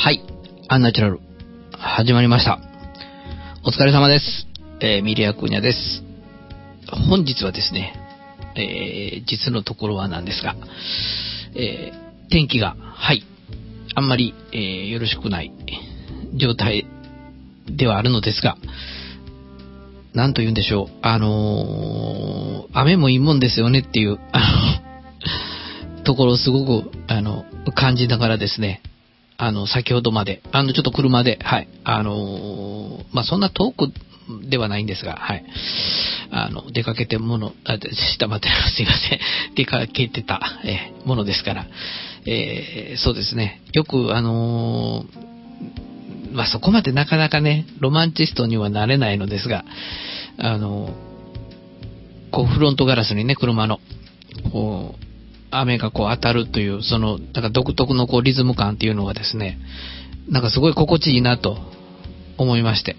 はい。アンナチュラル。始まりました。お疲れ様です。ミリアクーニャです。本日はですね、実のところはなんですが、天気が、はい、あんまり、よろしくない状態ではあるのですが、なんと言うんでしょう、雨もいいもんですよねっていう、ところをすごく、感じながらですね、先ほどまで、ちょっと車で、はい、そんな遠くではないんですが、はい、出かけてもの、下まですいません、出かけてた、ものですから、そうですね、よく、そこまでなかなかね、ロマンチストにはなれないのですが、こう、フロントガラスにね、車の、こう、雨がこう当たるという、なんか独特のこうリズム感っていうのがですね、なんかすごい心地いいなと思いまして、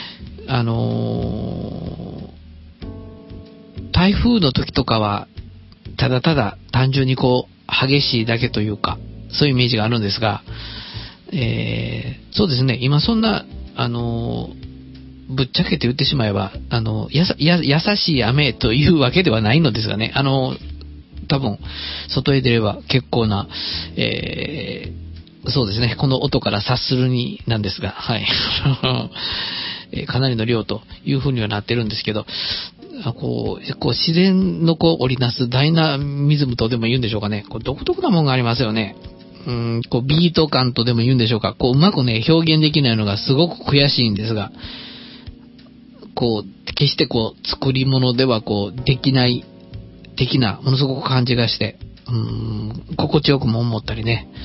台風の時とかは、ただただ単純にこう、激しいだけというか、そういうイメージがあるんですが、そうですね、今そんな、ぶっちゃけて言ってしまえば、優しい雨というわけではないのですがね、多分、外へ出れば結構な、そうですね、この音から察するになんですが、はい。かなりの量という風にはなってるんですけど、こう自然のこう織りなすダイナミズムとでも言うんでしょうかね、こう独特なものがありますよね。こうビート感とでも言うんでしょうか、こううまくね、表現できないのがすごく悔しいんですが、こう、決してこう、作り物ではこう、できない的な、ものすごく感じがして、心地よくも思ったりね。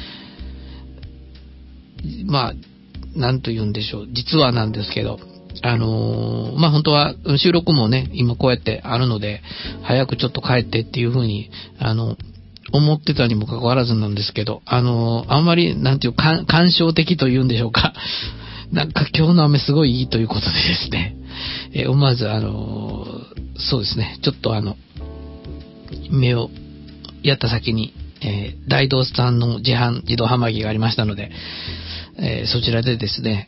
なんと言うんでしょう。実はなんですけど、本当は収録もね、今こうやってあるので、早くちょっと帰ってっていう風に、思ってたにもかかわらずなんですけど、あんまり、なんていう、感傷的と言うんでしょうか。なんか今日の雨すごいいいということでですね、思わず、そうですね、ちょっと目をやった先に、大道さんの自動販売機がありましたので、そちらでですね、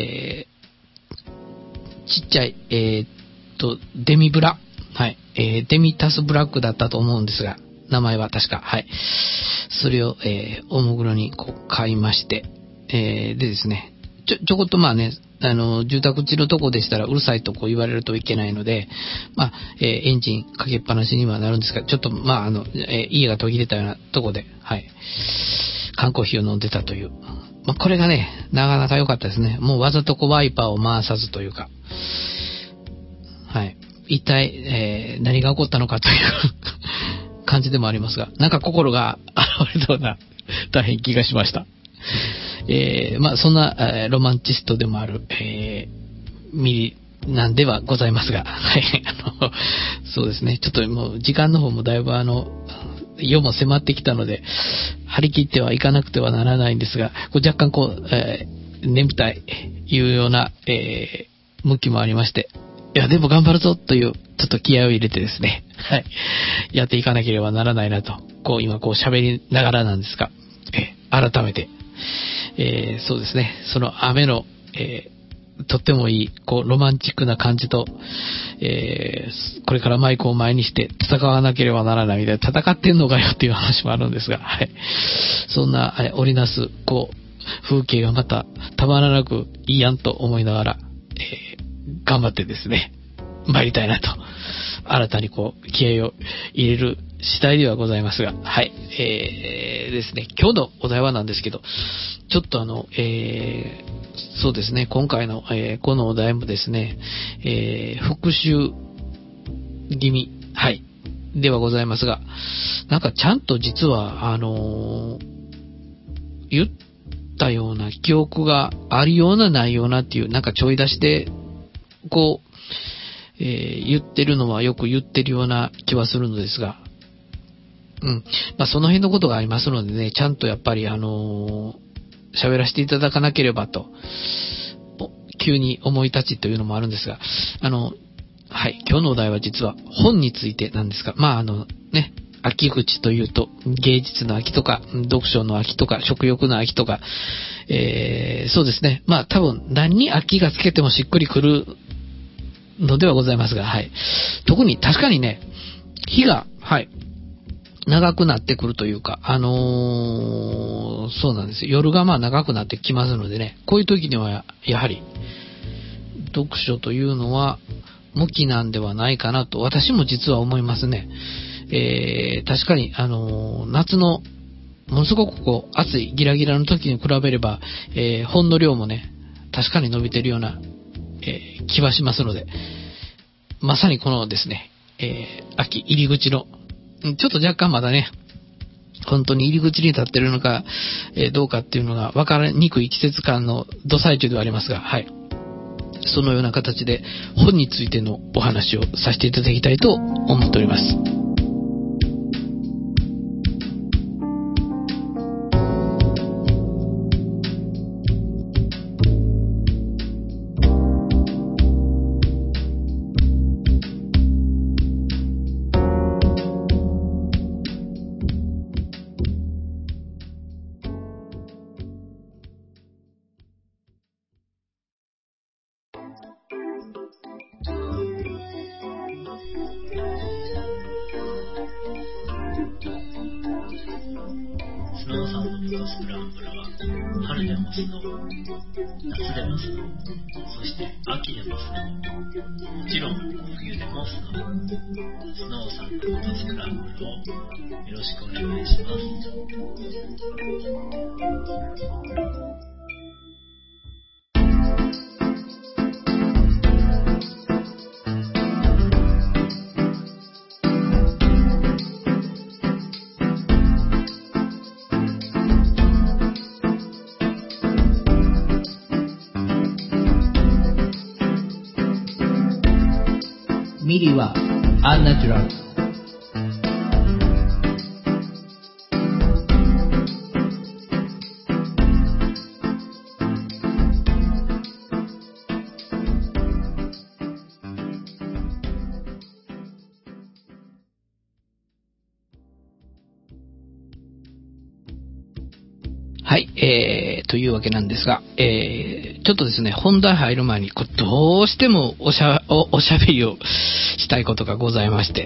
ちっちゃい、デミブラ、はい、デミタスブラックだったと思うんですが、名前は確か、はい。それを、大もぐろにこう買いまして、でですね、ちょこっと住宅地のとこでしたらうるさいとこう言われるといけないので、エンジンかけっぱなしにはなるんですが、ちょっと家が途切れたようなとこで、はい、缶コーヒーを飲んでたという。これがね、なかなか良かったですね。もうわざとこうワイパーを回さずというか、はい。一体、何が起こったのかという感じでもありますが、なんか心が現れそうな大変気がしました。そんな、ロマンチストでもある、ミリなんではございますが、はい、そうですね、ちょっともう時間の方もだいぶ夜も迫ってきたので、張り切ってはいかなくてはならないんですが、若干こう、眠たい、いうような、向きもありまして、いや、でも頑張るぞという、ちょっと気合を入れてですね、はい、やっていかなければならないなと、今喋りながらなんですが、改めて、そうですね、その雨の、とってもいい、ロマンチックな感じと、これからマイクを前にして戦わなければならないみたいな、戦ってんのかよっていう話もあるんですが、はい。そんな、織りなす、風景がまたたまらなくいいやんと思いながら、頑張ってですね、参りたいなと、新たに気合を入れる次第ではございますが、はい。ですね、今日のお題はなんですけど、ちょっとそうですね、今回の、このお題もですね、復習気味、はい、ではございますが、なんかちゃんと実は、言ったような記憶があるようなないようなっていう、なんかちょい出しで、言ってるのはよく言ってるような気はするのですが、その辺のことがありますのでね、ちゃんとやっぱり喋らせていただかなければと、急に思い立ちというのもあるんですが、はい、今日のお題は実は本についてなんですが、 秋口というと、芸術の秋とか、読書の秋とか、食欲の秋とか、そうですね。まあ多分何に秋がつけてもしっくりくるのではございますが、はい。特に確かにね、日が、はい、長くなってくるというか、そうなんですよ。夜がまあ長くなってきますのでね、こういう時にはやはり、読書というのは向きなんではないかなと、私も実は思いますね。確かに、夏の、ものすごくこう、暑いギラギラの時に比べれば、本の量もね、確かに伸びてるような、気はしますので、まさにこのですね、秋入り口の、ちょっと若干まだね、本当に入り口に立ってるのか、どうかっていうのが分からにくい季節感のど最中ではありますが、はい。そのような形で本についてのお話をさせていただきたいと思っております。 スノーさんのフォトスクランブルは春でもスノー、夏でもスノー、そして秋でもスノー、もちろん冬でもスノー。スノーさんのフォトスクランブルをよろしくお願いします。 ミリはアンナチュラル。はい、というわけなんですが、ちょっとですね、本題入る前に、どうしてもおしゃべりをしたいことがございまして、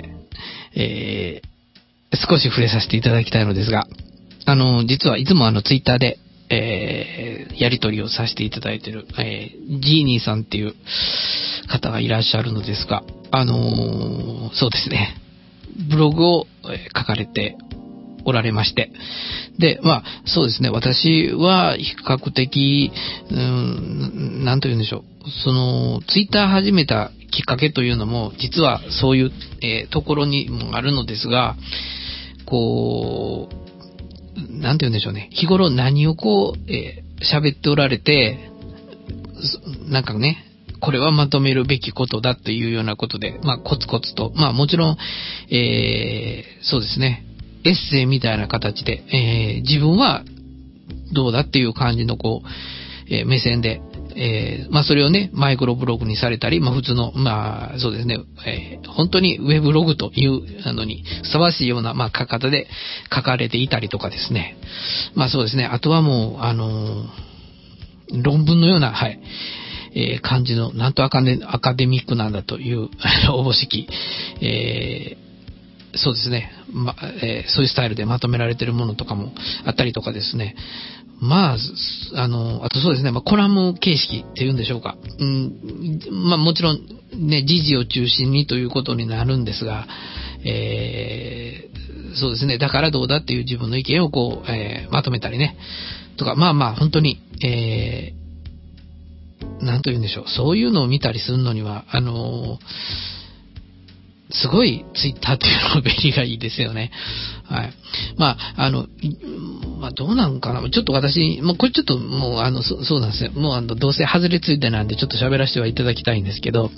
少し触れさせていただきたいのですが、実はいつもツイッターで、やりとりをさせていただいている、ジーニーさんっていう方がいらっしゃるのですが、そうですね、ブログを書かれておられまして、で、まあ、そうですね、私は比較的、なんと言うんでしょう、ツイッター始めたきっかけというのも、実はそういう、ところにもあるのですが、こう、なんて言うんでしょうね、日頃何をこう、喋っておられて、なんかね、これはまとめるべきことだというようなことで、まあ、コツコツと、まあ、もちろん、そうですね、エッセイみたいな形で、自分はどうだっていう感じのこう、目線で、まあそれをね、マイクロブログにされたり、まあ普通の、まあそうですね、本当にウェブログというのにふさわしいような、まあ書き方で書かれていたりとかですね。まあそうですね、あとはもう、論文のような、はい、感じの、なんとアカデミックなんだという、おぼしき、そうですね。そういうスタイルでまとめられているものとかもあったりとかですね。まあ、あとそうですね。まあ、コラム形式っていうんでしょうか。まあ、もちろんね、時事を中心にということになるんですが、そうですね。だからどうだっていう自分の意見をこう、まとめたりね。とか、まあまあ、本当に、なんと言うんでしょう。そういうのを見たりするのには、すごいツイッターっていうの便利がいいですよね。はい。まあ、まあ、どうなんかな。ちょっと私、もうこれちょっともうそうなんですよ。もうどうせ外れついてなんでちょっと喋らせてはいただきたいんですけど、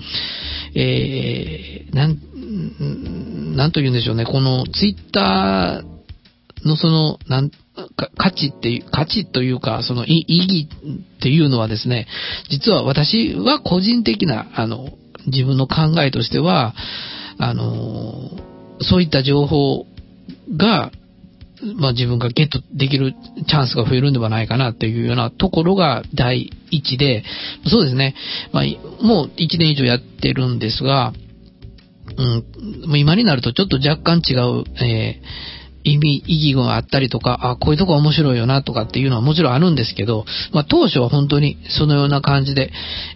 なんと言うんでしょうね。このツイッターの価値というか、その意義っていうのはですね、実は私は個人的な、自分の考えとしては、そういった情報が、まあ自分がゲットできるチャンスが増えるんではないかなっていうようなところが第一で、そうですね。まあ、もう1年以上やってるんですが、もう今になるとちょっと若干違う、意義があったりとか、こういうとこ面白いよなとかっていうのはもちろんあるんですけど、まあ当初は本当にそのような感じで、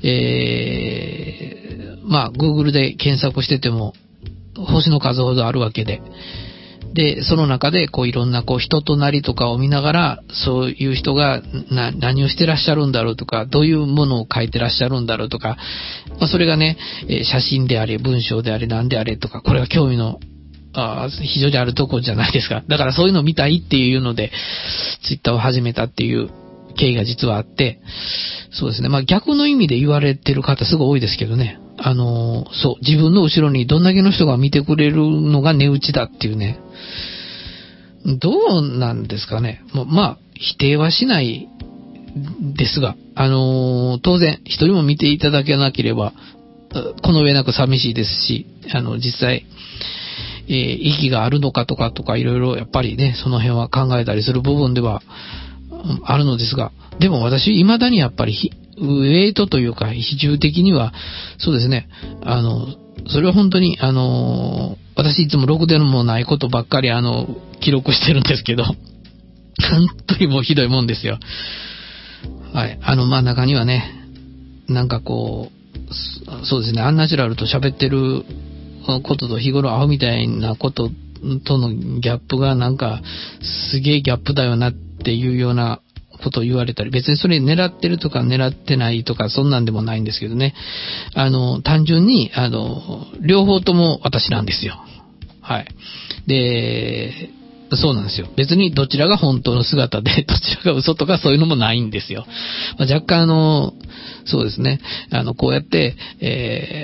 まあ Google で検索してても星の数ほどあるわけで、で、その中でこういろんなこう人となりとかを見ながら、そういう人が何をしてらっしゃるんだろうとか、どういうものを書いてらっしゃるんだろうとか、まあそれがね、写真であれ、文章であれ、何であれとか、これは興味の非常にあるところじゃないですか。だからそういうのを見たいっていうので、ツイッターを始めたっていう経緯が実はあって、そうですね。まあ逆の意味で言われてる方すごい多いですけどね。そう、自分の後ろにどんだけの人が見てくれるのが値打ちだっていうね。どうなんですかね。まあ、否定はしないですが、当然、一人も見ていただけなければ、この上なく寂しいですし、実際、意義があるのかとかいろいろやっぱりね、その辺は考えたりする部分ではあるのですが、でも私、未だにやっぱりウェイトというか、比重的には、そうですね、それは本当に、私いつもろくでもないことばっかり、記録してるんですけど、本当にもうひどいもんですよ。はい。まあ、中にはね、なんかこう、そうですね、アンナチュラルと喋ってることと日頃会うみたいなこととのギャップがなんか、すげえギャップだよなっていうようなことを言われたり、別にそれ狙ってるとか狙ってないとかそんなんでもないんですけどね。単純に、両方とも私なんですよ。はい。で、そうなんですよ。別にどちらが本当の姿で、どちらが嘘とかそういうのもないんですよ。まあ、若干そうですね。こうやって、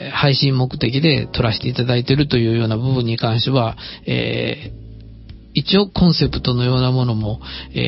配信目的で撮らせていただいているというような部分に関しては、一応コンセプトのようなものも、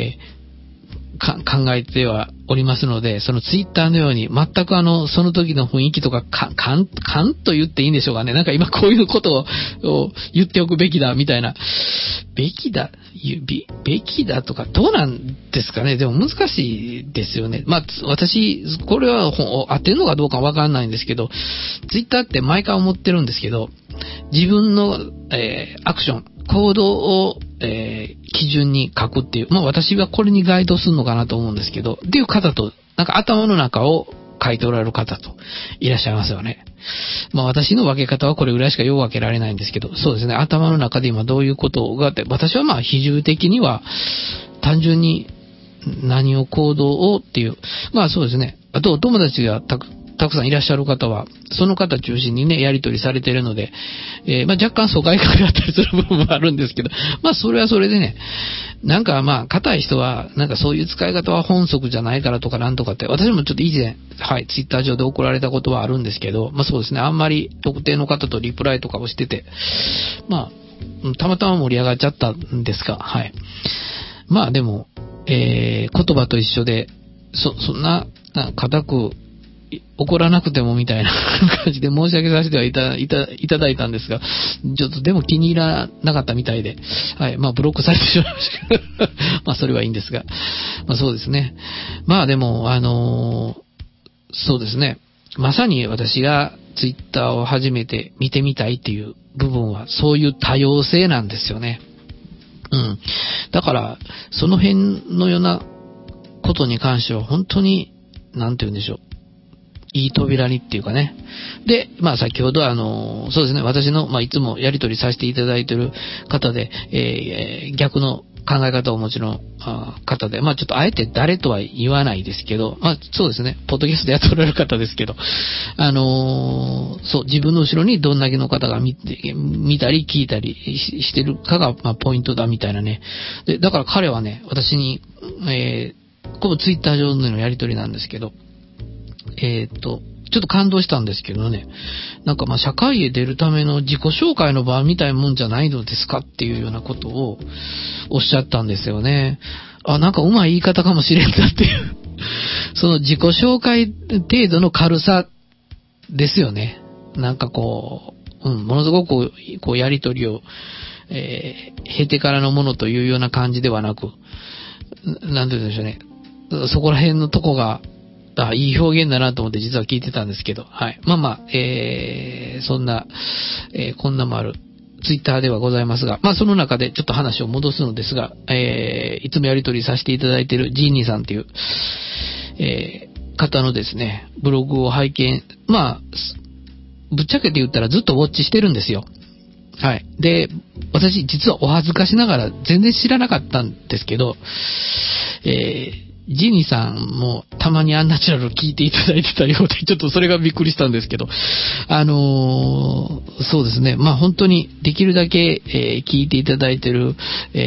考えてはおりますので、そのツイッターのように全くその時の雰囲気とか、勘と言っていいんでしょうかね。なんか今こういうことを言っておくべきだみたいな。べきだとかどうなんですかね。でも難しいですよね。まあ私、これは合ってるのかどうかわかんないんですけど、ツイッターって毎回思ってるんですけど、自分の、アクション、行動を、基準に書くっていう、まあ私はこれにガイドするのかなと思うんですけど、っていう方と、なんか頭の中を書いておられる方といらっしゃいますよね。まあ私の分け方はこれぐらいしかよう分けられないんですけど、そうですね、頭の中で今どういうことがあって、私はまあ比重的には単純に何を行動をっていう、まあそうですね、あとお友達がたくさんいらっしゃる方は、その方中心にね、やり取りされているので、まあ若干疎外感があったりする部分もあるんですけど、まあそれはそれでね、なんかまあ、硬い人は、なんかそういう使い方は本則じゃないからとかなんとかって、私もちょっと以前、はい、ツイッター上で怒られたことはあるんですけど、まあそうですね、あんまり特定の方とリプライとかをしてて、まあ、たまたま盛り上がっちゃったんですが、はい。まあでも、言葉と一緒で、そんな、固く、怒らなくてもみたいな感じで申し訳させてはいただいたんですが、ちょっとでも気に入らなかったみたいで、はい、まあブロックされてしまいましたけど、まあそれはいいんですが、まあそうですね。まあでも、そうですね。まさに私がツイッターを初めて見てみたいっていう部分は、そういう多様性なんですよね。うん。だから、その辺のようなことに関しては本当に、なんて言うんでしょう。いい扉にっていうかね。で、まあ先ほどそうですね、私の、まあいつもやり取りさせていただいている方で、逆の考え方をもちろん、方で、まあちょっとあえて誰とは言わないですけど、まあそうですね、ポッドキャストでやっておられる方ですけど、そう、自分の後ろにどんだけの方が見たり聞いたりしてるかが、まあポイントだみたいなね。で、だから彼はね、私に、このツイッター上でのやり取りなんですけど、ちょっと感動したんですけどね。なんかまあ社会へ出るための自己紹介の場みたいなもんじゃないのですかっていうようなことをおっしゃったんですよね。なんかうまい言い方かもしれんだっていう。その自己紹介程度の軽さですよね。なんかこう、ものすごくこうやりとりを、 経てからのものというような感じではなく、なんて言うんでしょうね。そこら辺のとこが、いい表現だなと思って実は聞いてたんですけど、はい。まあまあ、そんな、こんなもある。ツイッターではございますが、まあその中でちょっと話を戻すのですが、いつもやり取りさせていただいているジーニーさんという、方のですね、ブログを拝見、まあ、ぶっちゃけて言ったらずっとウォッチしてるんですよ。はい。で、私実はお恥ずかしながら全然知らなかったんですけど、ジーニーさんもたまにアンナチュラル聞いていただいてたようで、ちょっとそれがびっくりしたんですけど、そうですね、まあ本当にできるだけ、聞いていただいてる、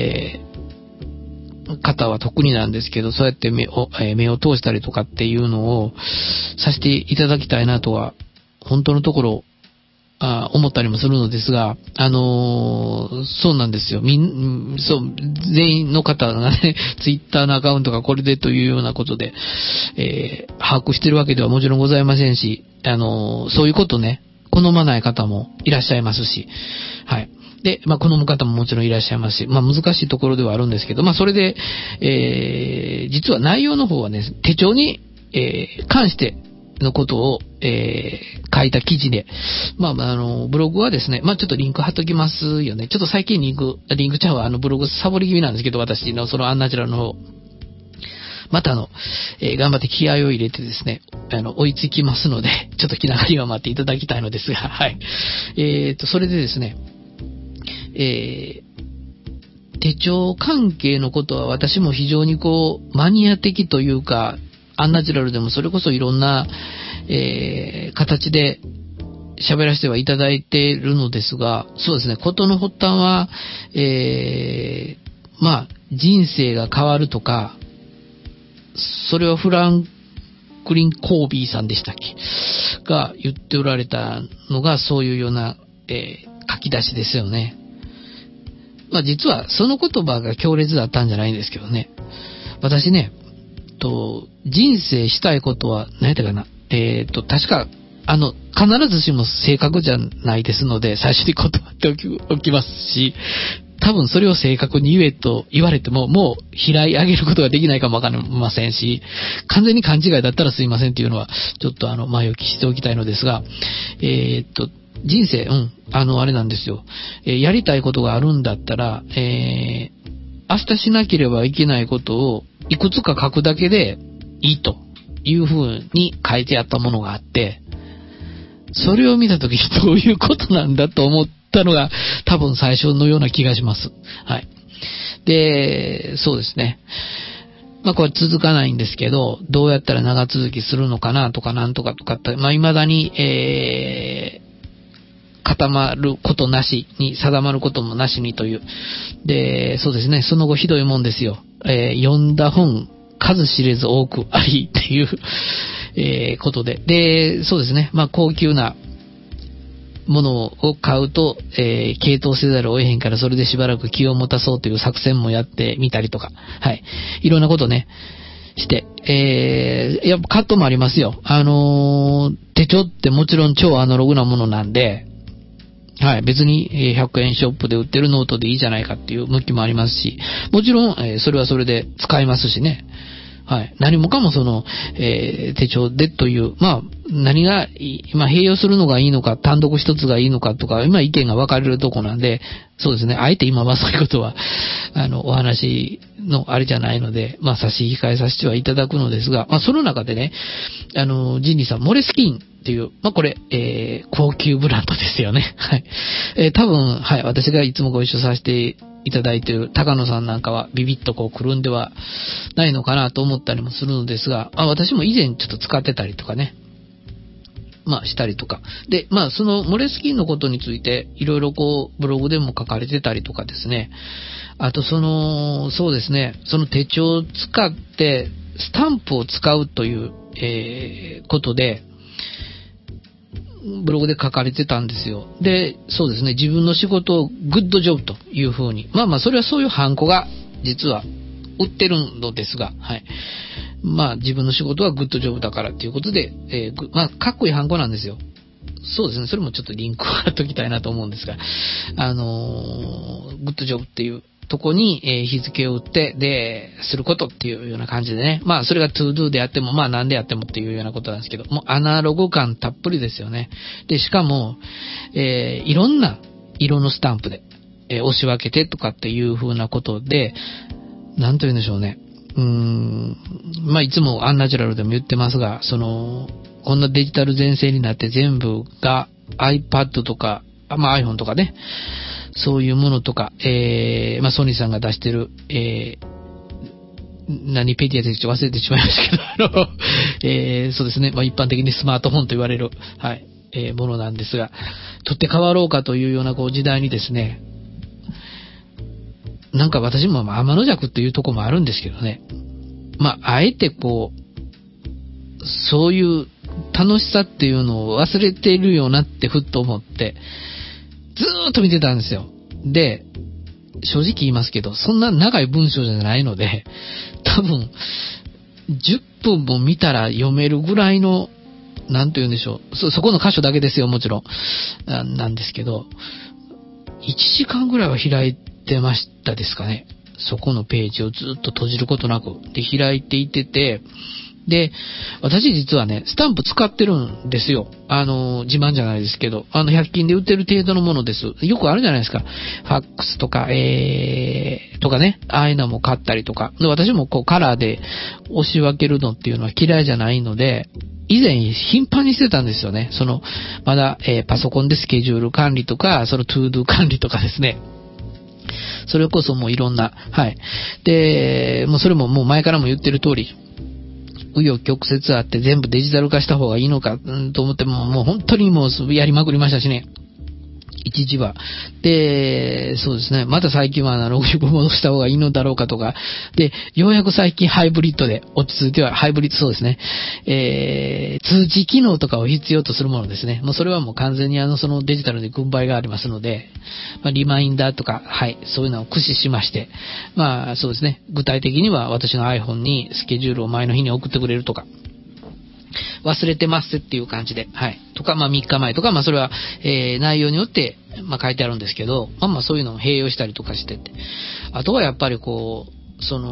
方は特になんですけど、そうやって目を通したりとかっていうのをさせていただきたいなとは、本当のところ、思ったりもするのですが、そうなんですよ。そう、全員の方がね、ツイッターのアカウントがこれでというようなことで、把握してるわけではもちろんございませんし、そういうことね、好まない方もいらっしゃいますし、はい。で、まあ、好む方ももちろんいらっしゃいますし、まあ、難しいところではあるんですけど、まあ、それで、実は内容の方はね、手帳に、関してのことを、書いた記事で、まあ、ブログはですね、まあ、ちょっとリンク貼っときますよね。ちょっと最近リンクちゃうわ、ブログサボり気味なんですけど、私のそのアンナチュラルの方、また頑張って気合を入れてですね、追いつきますので、ちょっと気長には待っていただきたいのですが、はい。それでですね、手帳関係のことは私も非常にマニア的というか、アンナチュラルでもそれこそいろんな、形で喋らせてはいただいているのですが、そうですね、ことの発端は、まあ、人生が変わるとか、それはフランクリン・コービーさんでしたっけが言っておられたのがそういうような、書き出しですよね。まあ実はその言葉が強烈だったんじゃないんですけどね。私ね、人生したいことは何やったかな。確か、必ずしも正確じゃないですので、最初に断っておきますし、多分それを正確に言えと言われても、もう平い上げることができないかもわかりませんし、完全に勘違いだったらすいませんっていうのは、ちょっと前置きしておきたいのですが、人生、あれなんですよ。やりたいことがあるんだったら、明日しなければいけないことをいくつか書くだけでいいというふうに書いてあったものがあって、それを見たときにどういうことなんだと思ったのが多分最初のような気がします。はい。で、そうですね。まあこれ続かないんですけど、どうやったら長続きするのかなとかなんとかとかって、まあ未だに、固まることなしに、定まることもなしにという。で、そうですね、その後ひどいもんですよ。読んだ本、数知れず多くありっていう、ことで。で、そうですね、まあ高級なものを買うと、傾倒せざるを得へんからそれでしばらく気を持たそうという作戦もやってみたりとか、はい。いろんなことね、して、やっぱカットもありますよ。手帳ってもちろん超アナログなものなんで、はい。別に100円ショップで売ってるノートでいいじゃないかっていう向きもありますし、もちろん、それはそれで使いますしね。はい。何もかもその、手帳でという、まあ、何が、今併用するのがいいのか、単独一つがいいのかとか、今意見が分かれるとこなんで、そうですね。あえて今はそういうことは、お話のあれじゃないので、まあ、差し控えさせてはいただくのですが、まあ、その中でね、ジンニーさん、モレスキンっていう、まあ、これ、高級ブランドですよね。はい。多分、はい、私がいつもご一緒させていただいている高野さんなんかはビビッと来るんではないのかなと思ったりもするのですが、私も以前ちょっと使ってたりとかね、まあしたりとか。で、まあそのモレスキンのことについていろいろブログでも書かれてたりとかですね。あとそうですね、その手帳を使ってスタンプを使うという、ことで、ブログで書かれてたんですよ。で、そうですね、自分の仕事をグッドジョブというふうに。まあまあ、それはそういうハンコが実は売ってるのですが、はい。まあ、自分の仕事はグッドジョブだからということで、まあ、かっこいいハンコなんですよ。 そうですね、それもちょっとリンクを貼っときたいなと思うんですが、グッドジョブっていうとこに、日付を打って、で、することっていうような感じでね。まあ、それが to do であっても、まあ、何であってもっていうようなことなんですけど、もうアナログ感たっぷりですよね。で、しかも、いろんな色のスタンプで、押し分けてとかっていう風なことで、なんと言うんでしょうね。まあ、いつもアンナチュラルでも言ってますが、こんなデジタル全盛になって全部が iPad とか、まあ iPhone とかね、そういうものとか、まあソニーさんが出してる、何ペディアでちょっと忘れてしまいましたけど、そうですね、まあ一般的にスマートフォンと言われる、はい、ものなんですが、取って変わろうかというようなこう時代にですね、なんか私も天の弱っていうところもあるんですけどね、まああえてこう、そういう楽しさっていうのを忘れているよなってふっと思って、ずーっと見てたんですよ。で、正直言いますけど、そんな長い文章じゃないので、多分、10分も見たら読めるぐらいの、なんと言うんでしょう。そこの箇所だけですよ、もちろん。なんですけど、1時間ぐらいは開いてましたですかね。そこのページをずっと閉じることなく。で、開いていってて、で、私実はね、スタンプ使ってるんですよ。自慢じゃないですけど、100均で売ってる程度のものです。よくあるじゃないですか。ファックスとか、とかね、ああいうのも買ったりとか。で、私もこうカラーで押し分けるのっていうのは嫌いじゃないので、以前頻繁にしてたんですよね。まだ、パソコンでスケジュール管理とか、トゥードゥ管理とかですね。それこそもういろんな、はい。で、もうそれももう前からも言ってる通り、紆余曲折あって全部デジタル化した方がいいのか、と思ってもう本当にもうやりまくりましたしね。一時は。で、そうですね。また最近はアナログに戻した方がいいのだろうかとか。で、ようやく最近ハイブリッドで落ち着いては、ハイブリッドそうですね。通知機能とかを必要とするものですね。もうそれはもう完全にそのデジタルに軍配がありますので、まあ、リマインダーとか、はい、そういうのを駆使しまして、まあそうですね。具体的には私の iPhone にスケジュールを前の日に送ってくれるとか。忘れてますっていう感じで、はい。とか、まあ3日前とか、まあそれは、内容によって、まあ書いてあるんですけど、まあそういうのを併用したりとかしてて。あとはやっぱりこう、そ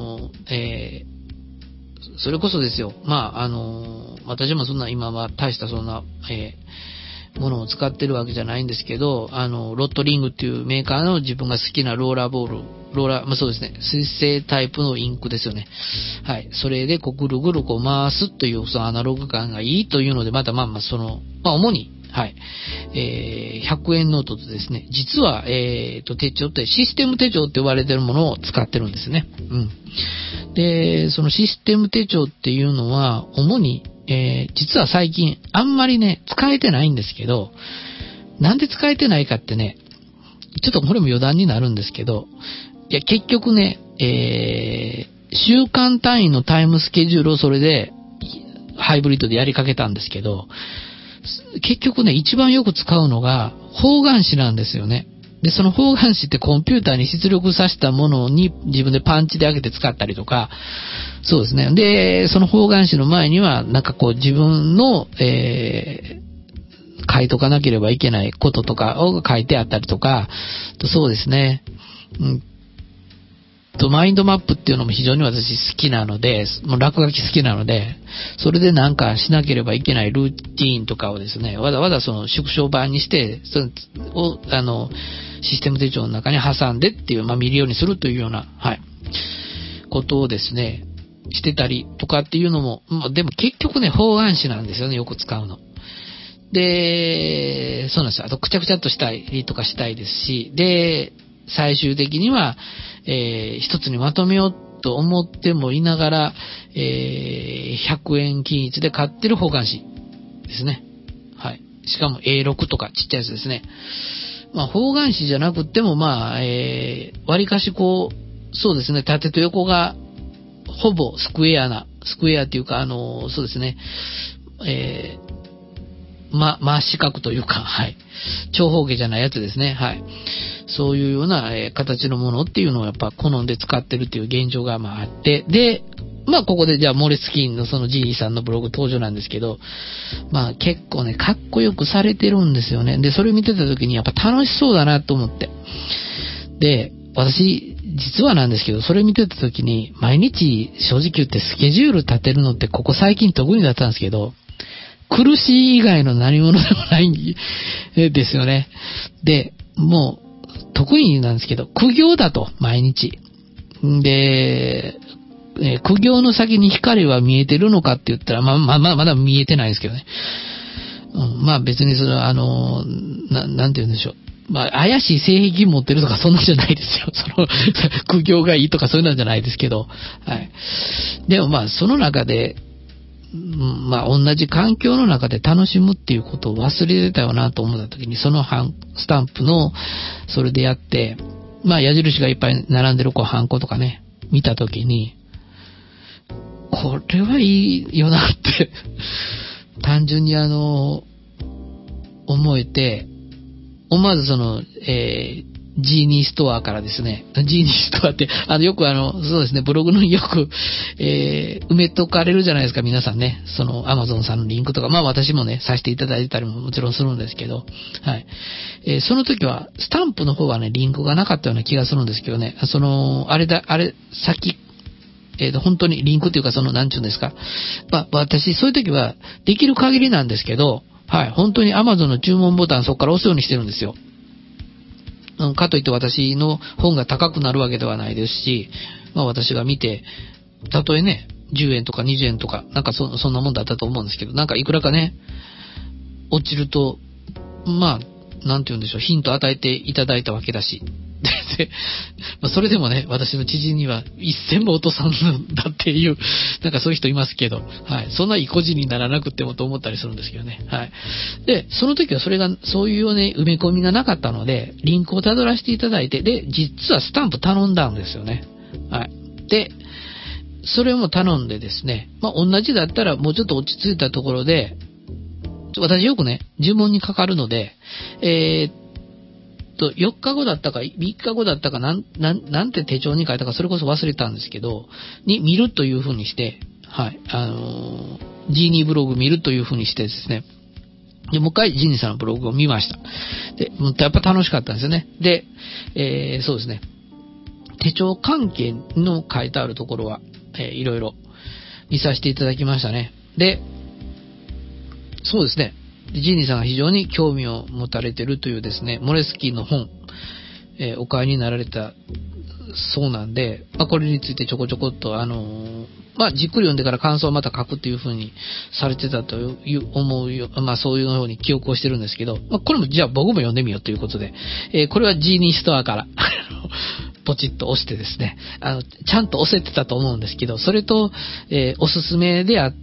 れこそですよ。まあ私もそんな今は大したそんな、ものを使ってるわけじゃないんですけど、ロットリングっていうメーカーの自分が好きなローラーボール、まあそうですね、水性タイプのインクですよね。はい。それでこうぐるぐるこう回すというそのアナログ感がいいというので、またまあ主に、はい。100円ノートとですね、実は、手帳ってシステム手帳って呼ばれてるものを使ってるんですね。うん。で、そのシステム手帳っていうのは、主に、実は最近あんまりね、使えてないんですけど、なんで使えてないかってね、ちょっとこれも余談になるんですけど、いや、結局ね、週間単位のタイムスケジュールをそれで、ハイブリッドでやりかけたんですけど、結局ね、一番よく使うのが、方眼紙なんですよね。で、その方眼紙ってコンピューターに出力させたものに自分でパンチで上げて使ったりとか、そうですね。で、その方眼紙の前には、なんかこう自分の、書いとかなければいけないこととかを書いてあったりとか、そうですね。マインドマップっていうのも非常に私好きなので、もう落書き好きなので、それでなんかしなければいけないルーティーンとかをですね、わざわざその縮小版にして、システム手帳の中に挟んでっていう、まあ見るようにするというような、はい、ことをですね、してたりとかっていうのも、まあ、でも結局ね、方眼紙なんですよね、よく使うの。で、そうなんですよ。あと、くちゃくちゃっとしたりとかしたいですし、で、最終的には、一つにまとめようと思ってもいながら、100円均一で買ってる方眼紙ですね。はい。しかも A6 とかちっちゃいやつですね。まあ、方眼紙じゃなくっても、まあ、割かしこう、そうですね、縦と横が、ほぼスクエアっていうか、そうですね、真四角というか、はい。長方形じゃないやつですね。はい。そういうような、形のものっていうのをやっぱ好んで使ってるっていう現状がまああって、で、 まあここでじゃあモレスキンのそのジーニーさんのブログ登場なんですけど、まあ結構ね、かっこよくされてるんですよね。で、それ見てた時にやっぱ楽しそうだなと思って。で、私、実はなんですけど、それ見てた時に、毎日正直言ってスケジュール立てるのってここ最近特にだったんですけど、苦しい以外の何者でもないんですよね。で、もう、特になんですけど、苦行だと、毎日。で、苦行の先に光は見えてるのかって言ったら、まだ見えてないですけどね。まあ別にそれは、なんて言うんでしょう。まあ、怪しい性癖持ってるとかそんなんじゃないですよ。苦行がいいとかそういうのじゃないですけど。はい。でもまあ、その中で、まあ、同じ環境の中で楽しむっていうことを忘れてたよなと思った時に、そのスタンプの、それでやって、まあ、矢印がいっぱい並んでるハンコとかね、見た時に、これはいいよなって、単純に思えて、思わずジーニーストアからですね、ジーニーストアって、よくそうですね、ブログのよく、埋めとかれるじゃないですか、皆さんね。アマゾンさんのリンクとか、まあ私もね、させていただいたりももちろんするんですけど、はい。その時は、スタンプの方はね、リンクがなかったような気がするんですけどね、本当にリンクっていうか、なんちゅうんですか。まあ私、そういう時は、できる限りなんですけど、はい。本当に Amazon の注文ボタンそこから押すようにしてるんですよ。かといって私の本が高くなるわけではないですし、まあ私が見て、たとえね、10円とか20円とか、なんかそんなもんだったと思うんですけど、なんかいくらかね、落ちると、まあ、なんて言うんでしょう、ヒント与えていただいたわけだし。で、まあ、それでもね、私の知人には1000も落とさんだっていう、なんかそういう人いますけど、はい。そんな意固地にならなくてもと思ったりするんですけどね。はい。で、その時はそういうね、埋め込みがなかったので、リンクを辿らせていただいて、で、実はスタンプ頼んだんですよね。はい。で、それも頼んでですね、まあ、同じだったらもうちょっと落ち着いたところで、私よくね、呪文にかかるので、4日後だったか、3日後だったか、なんて手帳に書いたか、それこそ忘れたんですけど、見るという風にして、はい、ジーニーブログ見るという風にしてですね、で、もう一回ジーニーさんのブログを見ました。で、やっぱ楽しかったんですよね。で、そうですね、手帳関係の書いてあるところは、いろいろ見させていただきましたね。で、そうですね。ジーニーさんが非常に興味を持たれているというですね、モレスキーの本、お買いになられたそうなんで、まあ、これについてちょこちょこっとまあ、じっくり読んでから感想をまた書くっていう風にされてたと思うよ、まあ、そういうように記憶をしてるんですけど、まあ、これもじゃあ僕も読んでみようということで、これはジーニーストアから、ポチッと押してですね、ちゃんと押せてたと思うんですけど、それと、おすすめであって、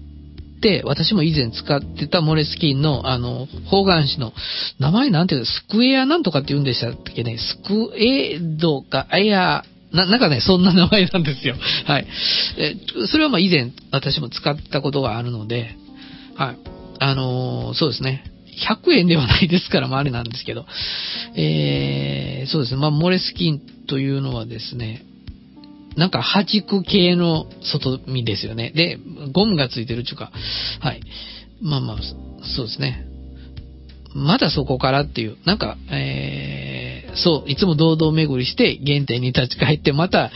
私も以前使ってたモレスキンの、方眼紙の、名前なんていうの、スクエアなんとかって言うんでしたっけね、スクエドか、なんかね、そんな名前なんですよ。はい。それはまあ以前私も使ったことがあるので、はい。そうですね。100円ではないですから、まああれなんですけど、そうですね。まあモレスキンというのはですね、なんか弾く系の外見ですよね。で、ゴムがついてるっていうか、はい。まあまあ、そうですね。まだそこからっていう、なんか、そう、いつも堂々巡りして原点に立ち返って、また、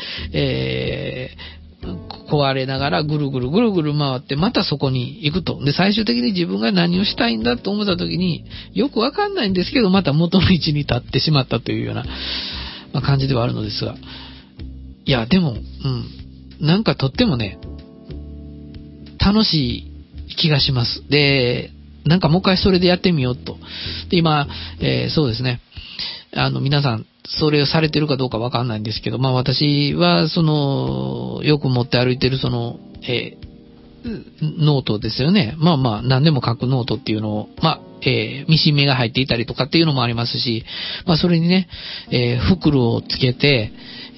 壊れながらぐるぐる回って、またそこに行くと。で、最終的に自分が何をしたいんだと思った時に、よくわかんないんですけど、また元の位置に立ってしまったというような、まあ、感じではあるのですが。いや、でも、なんかとってもね、楽しい気がします。で、なんかもう一回それでやってみようと。で、今、そうですね。皆さん、それをされてるかどうかわかんないんですけど、まあ私は、よく持って歩いてるノートですよね。まあまあ、何でも書くノートっていうのを、まあ、ミシン目が入っていたりとかっていうのもありますし、まあそれにね、袋をつけて、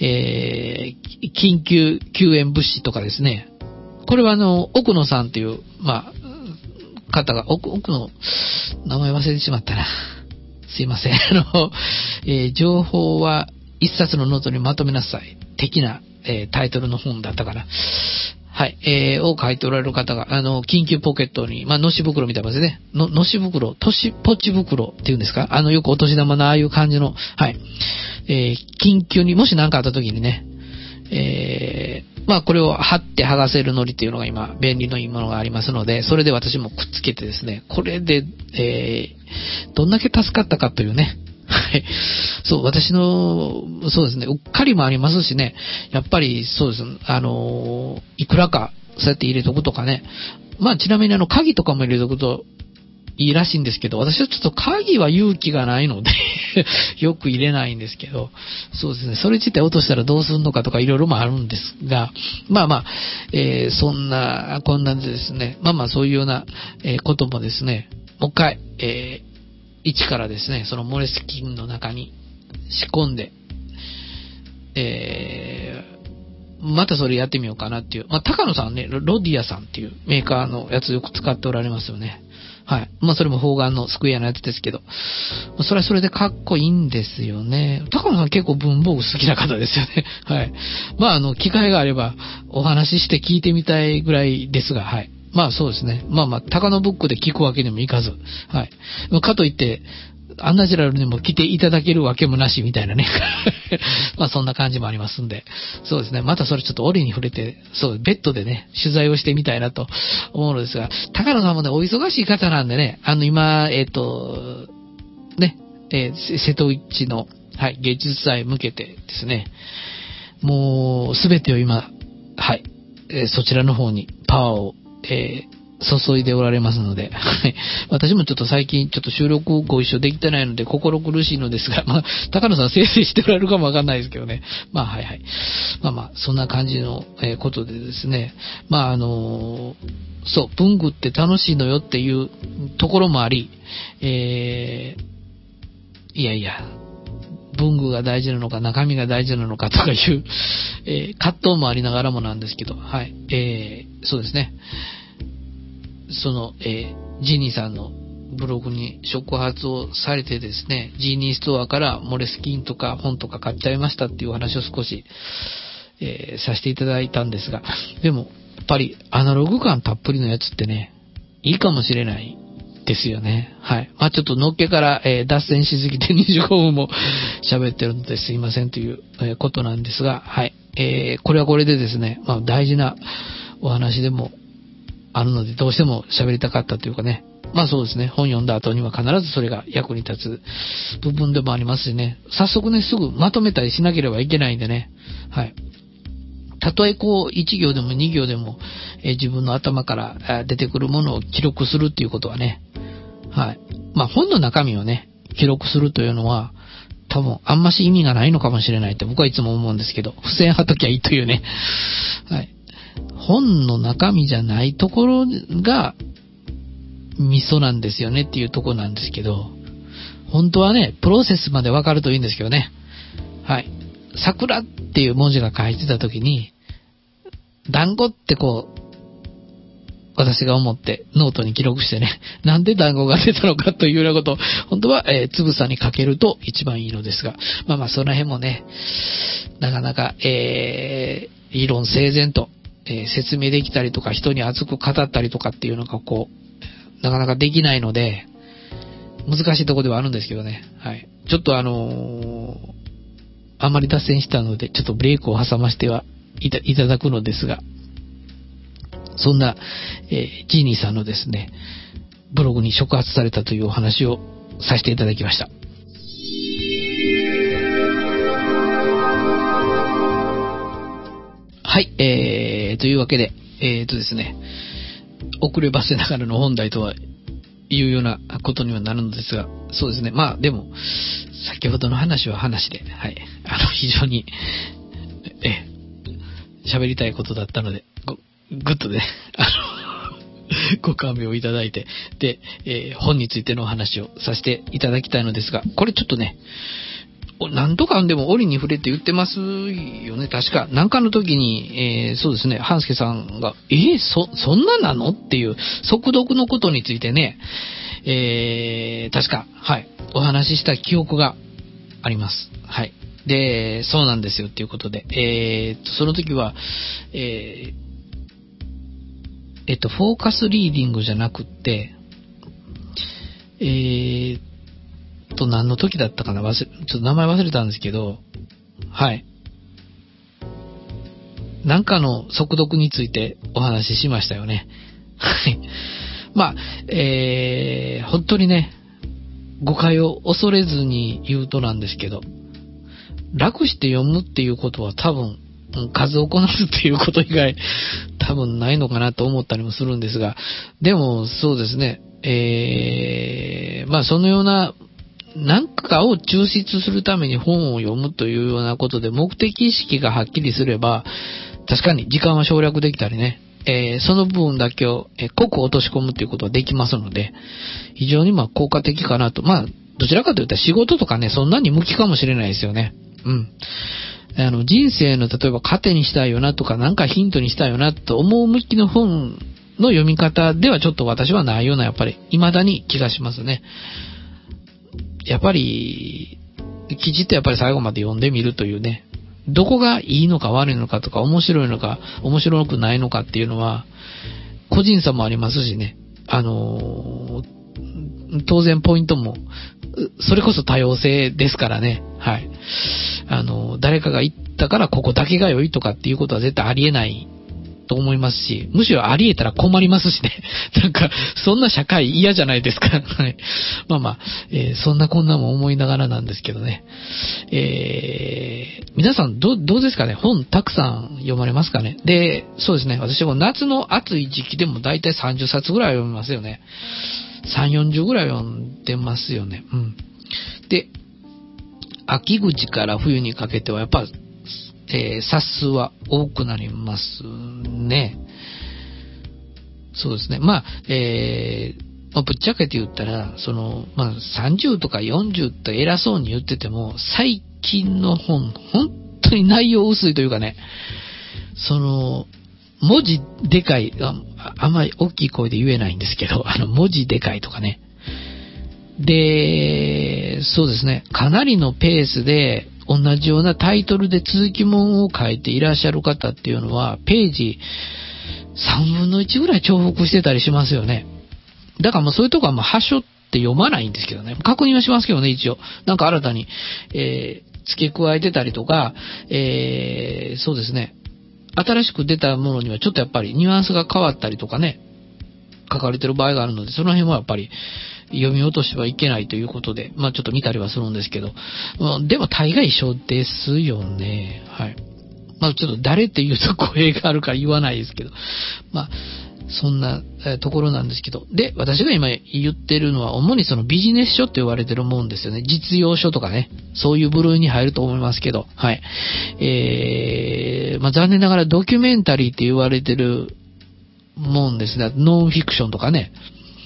緊急救援物資とかですね。これは奥野さんっていう、まあ、方が、奥野、名前忘れてしまったな。すいません。情報は一冊のノートにまとめなさい。的な、タイトルの本だったかな。 はい、を書いておられる方が、緊急ポケットに、まあ、のし袋みたいなですね。のし袋、ポチ袋っていうんですか？よくお年玉のああいう感じの、はい。緊急にもし何かあった時にね、まあこれを貼って剥がせるのりっていうのが今便利のいいものがありますので、それで私もくっつけてですね、これで、どんだけ助かったかというね、はい。そう、私の、そうですね、うっかりもありますしね、やっぱりそうです。いくらか、そうやって入れとくとかね。まあ、ちなみに鍵とかも入れとくといいらしいんですけど、私はちょっと鍵は勇気がないので、よく入れないんですけど、そうですね、それ自体落としたらどうするのかとかいろいろもあるんですが、まあまあ、そんな、こんなんでですね、まあまあそういうような、こともですね、もう一回、一からですね、そのモレスキンの中に仕込んで、またそれやってみようかなっていう。まあ、高野さんね、ロディアさんっていうメーカーのやつよく使っておられますよね。はい。まあ、それも方眼のスクエアのやつですけど、それはそれでかっこいいんですよね。高野さん結構文房具好きな方ですよね。はい。まあ、機会があればお話しして聞いてみたいぐらいですが、はい。まあそうですね。まあまあ、高野ブックで聞くわけにもいかず、はい。かといって、アンナチュラルにも来ていただけるわけもなしみたいなね。まあそんな感じもありますんで。そうですね。またそれちょっと折に触れて、そう、ベッドでね、取材をしてみたいなと思うのですが、高野さんもね、お忙しい方なんでね、今、ね、瀬戸内の、はい、芸術祭向けてですね、もう、すべてを今、はい、そちらの方にパワーを、注いでおられますので、私もちょっと最近ちょっと収録ご一緒できてないので心苦しいのですが、まあ、高野さん生成しておられるかもわかんないですけどね。まあ、はいはい。まあまあ、そんな感じのことでですね、まあそう、文具って楽しいのよっていうところもあり、いやいや、文具が大事なのか中身が大事なのかとかいう、葛藤もありながらもなんですけど、はい。そうですね。その、ジーニーさんのブログに触発をされてですね、ジーニーストアからモレスキンとか本とか買っちゃいましたっていうお話を少し、させていただいたんですが、でも、やっぱりアナログ感たっぷりのやつってね、いいかもしれないですよね。はい。まあちょっとのっけから、脱線しすぎて25分も喋ってるのですいませんという、ことなんですが、はい。これはこれでですね、まあ大事なお話でもあるので、どうしても喋りたかったというかね。まあそうですね。本読んだ後には必ずそれが役に立つ部分でもありますしね。早速ね、すぐまとめたりしなければいけないんでね。はい。たとえこう、1行でも2行でも、自分の頭から出てくるものを記録するっていうことはね。はい。まあ本の中身をね、記録するというのは、多分あんまし意味がないのかもしれないって僕はいつも思うんですけど、付箋貼っときゃいいというね。はい。本の中身じゃないところがミソなんですよねっていうところなんですけど、本当はね、プロセスまでわかるといいんですけどね。はい。桜っていう文字が書いてた時に、団子ってこう、私が思ってノートに記録してね、なんで団子が出たのかというようなことを、本当は、つぶさに書けると一番いいのですが、まあまあその辺もね、なかなか、理論整然と、説明できたりとか、人に熱く語ったりとかっていうのがこう、なかなかできないので、難しいところではあるんですけどね。はい。ちょっとあまり脱線したので、ちょっとブレイクを挟ませてはいただくのですが、そんな、ジーニーさんのですね、ブログに触発されたというお話をさせていただきました。はい、というわけで、ですね、遅ればせながらの本題とはいうようなことにはなるのですが、そうですね、まあでも、先ほどの話は話で、はい、非常に、喋りたいことだったので、ぐっとね、ご勘弁をいただいて、で、本についてのお話をさせていただきたいのですが、これちょっとね、何とかでも折に触れて言ってますよね、確か。なんかの時に、そうですね、半助さんが、そんななのっていう、速読のことについてね、確か、はい、お話しした記憶があります。はい。で、そうなんですよっていうことで、その時は、 フォーカスリーディングじゃなくって、何の時だったかな、ちょっと名前忘れたんですけど、はい。なんかの速読についてお話ししましたよね。はい。まあ、本当にね、誤解を恐れずに言うとなんですけど、楽して読むっていうことは多分、数をこなすっていうこと以外、多分ないのかなと思ったりもするんですが、でもそうですね、まあそのような、何かを抽出するために本を読むというようなことで目的意識がはっきりすれば、確かに時間は省略できたりね、その部分だけを濃く落とし込むということはできますので、非常にまあ効果的かなと。まあ、どちらかというと仕事とかね、そんなに向きかもしれないですよね。うん。人生の例えば糧にしたいよなとか、なんかヒントにしたいよなと思う向きの本の読み方ではちょっと私はないような、やっぱり未だに気がしますね。やっぱり、きちっとやっぱり最後まで読んでみるというね、どこがいいのか悪いのかとか、面白いのか面白くないのかっていうのは、個人差もありますしね、当然ポイントも、それこそ多様性ですからね。はい。誰かが言ったからここだけが良いとかっていうことは絶対ありえないと思いますし、むしろありえたら困りますしね。なんか、そんな社会嫌じゃないですか。はい。まあまあ、そんなこんなも思いながらなんですけどね。皆さんどうですかね。本たくさん読まれますかね。で、そうですね。私も夏の暑い時期でもだいたい30冊ぐらい読みますよね。3、40ぐらい読んでますよね。うん。で、秋口から冬にかけてはやっぱ、冊数は多くなりますね。そうですね。まあ、ぶっちゃけて言ったら、30とか40と偉そうに言ってても、最近の本、本当に内容薄いというかね、文字でかい、あんまり大きい声で言えないんですけど、文字でかいとかね。で、そうですね、かなりのペースで、同じようなタイトルで続きもんを書いていらっしゃる方っていうのは、ページ3分の1ぐらい重複してたりしますよね。だからもうそういうとこはもう端折って読まないんですけどね。確認はしますけどね、一応。なんか新たに、付け加えてたりとか、そうですね。新しく出たものにはちょっとやっぱりニュアンスが変わったりとかね、書かれてる場合があるので、その辺はやっぱり読み落としてはいけないということで、まあちょっと見たりはするんですけど、でも大概一緒ですよね。はい。まあちょっと誰っていうと語弊があるから言わないですけど、まあそんなところなんですけど、で、私が今言ってるのは主にそのビジネス書って言われてるもんですよね。実用書とかね、そういう部類に入ると思いますけど、はい。まあ残念ながらドキュメンタリーって言われてるもんですね。ノンフィクションとかね。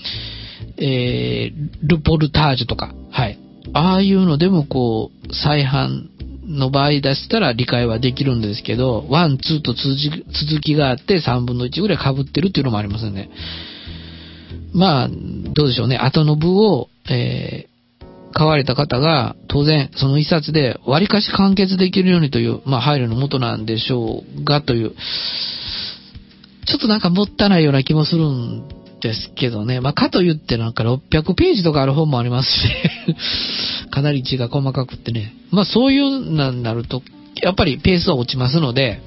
ルポルタージュとか、はい。ああいうのでもこう、再販の場合出したら理解はできるんですけど、1、2と続きがあって3分の1ぐらい被ってるっていうのもありますよね。まあ、どうでしょうね。後の部を、買われた方が、当然、その一冊で割かし完結できるようにという、まあ、配慮のもとなんでしょうが、という、ちょっとなんかもったいないような気もするんですけどね。まあ、かといってなんか600ページとかある本もありますし、かなり字が細かくってね。まあ、そういうなになると、やっぱりペースは落ちますので、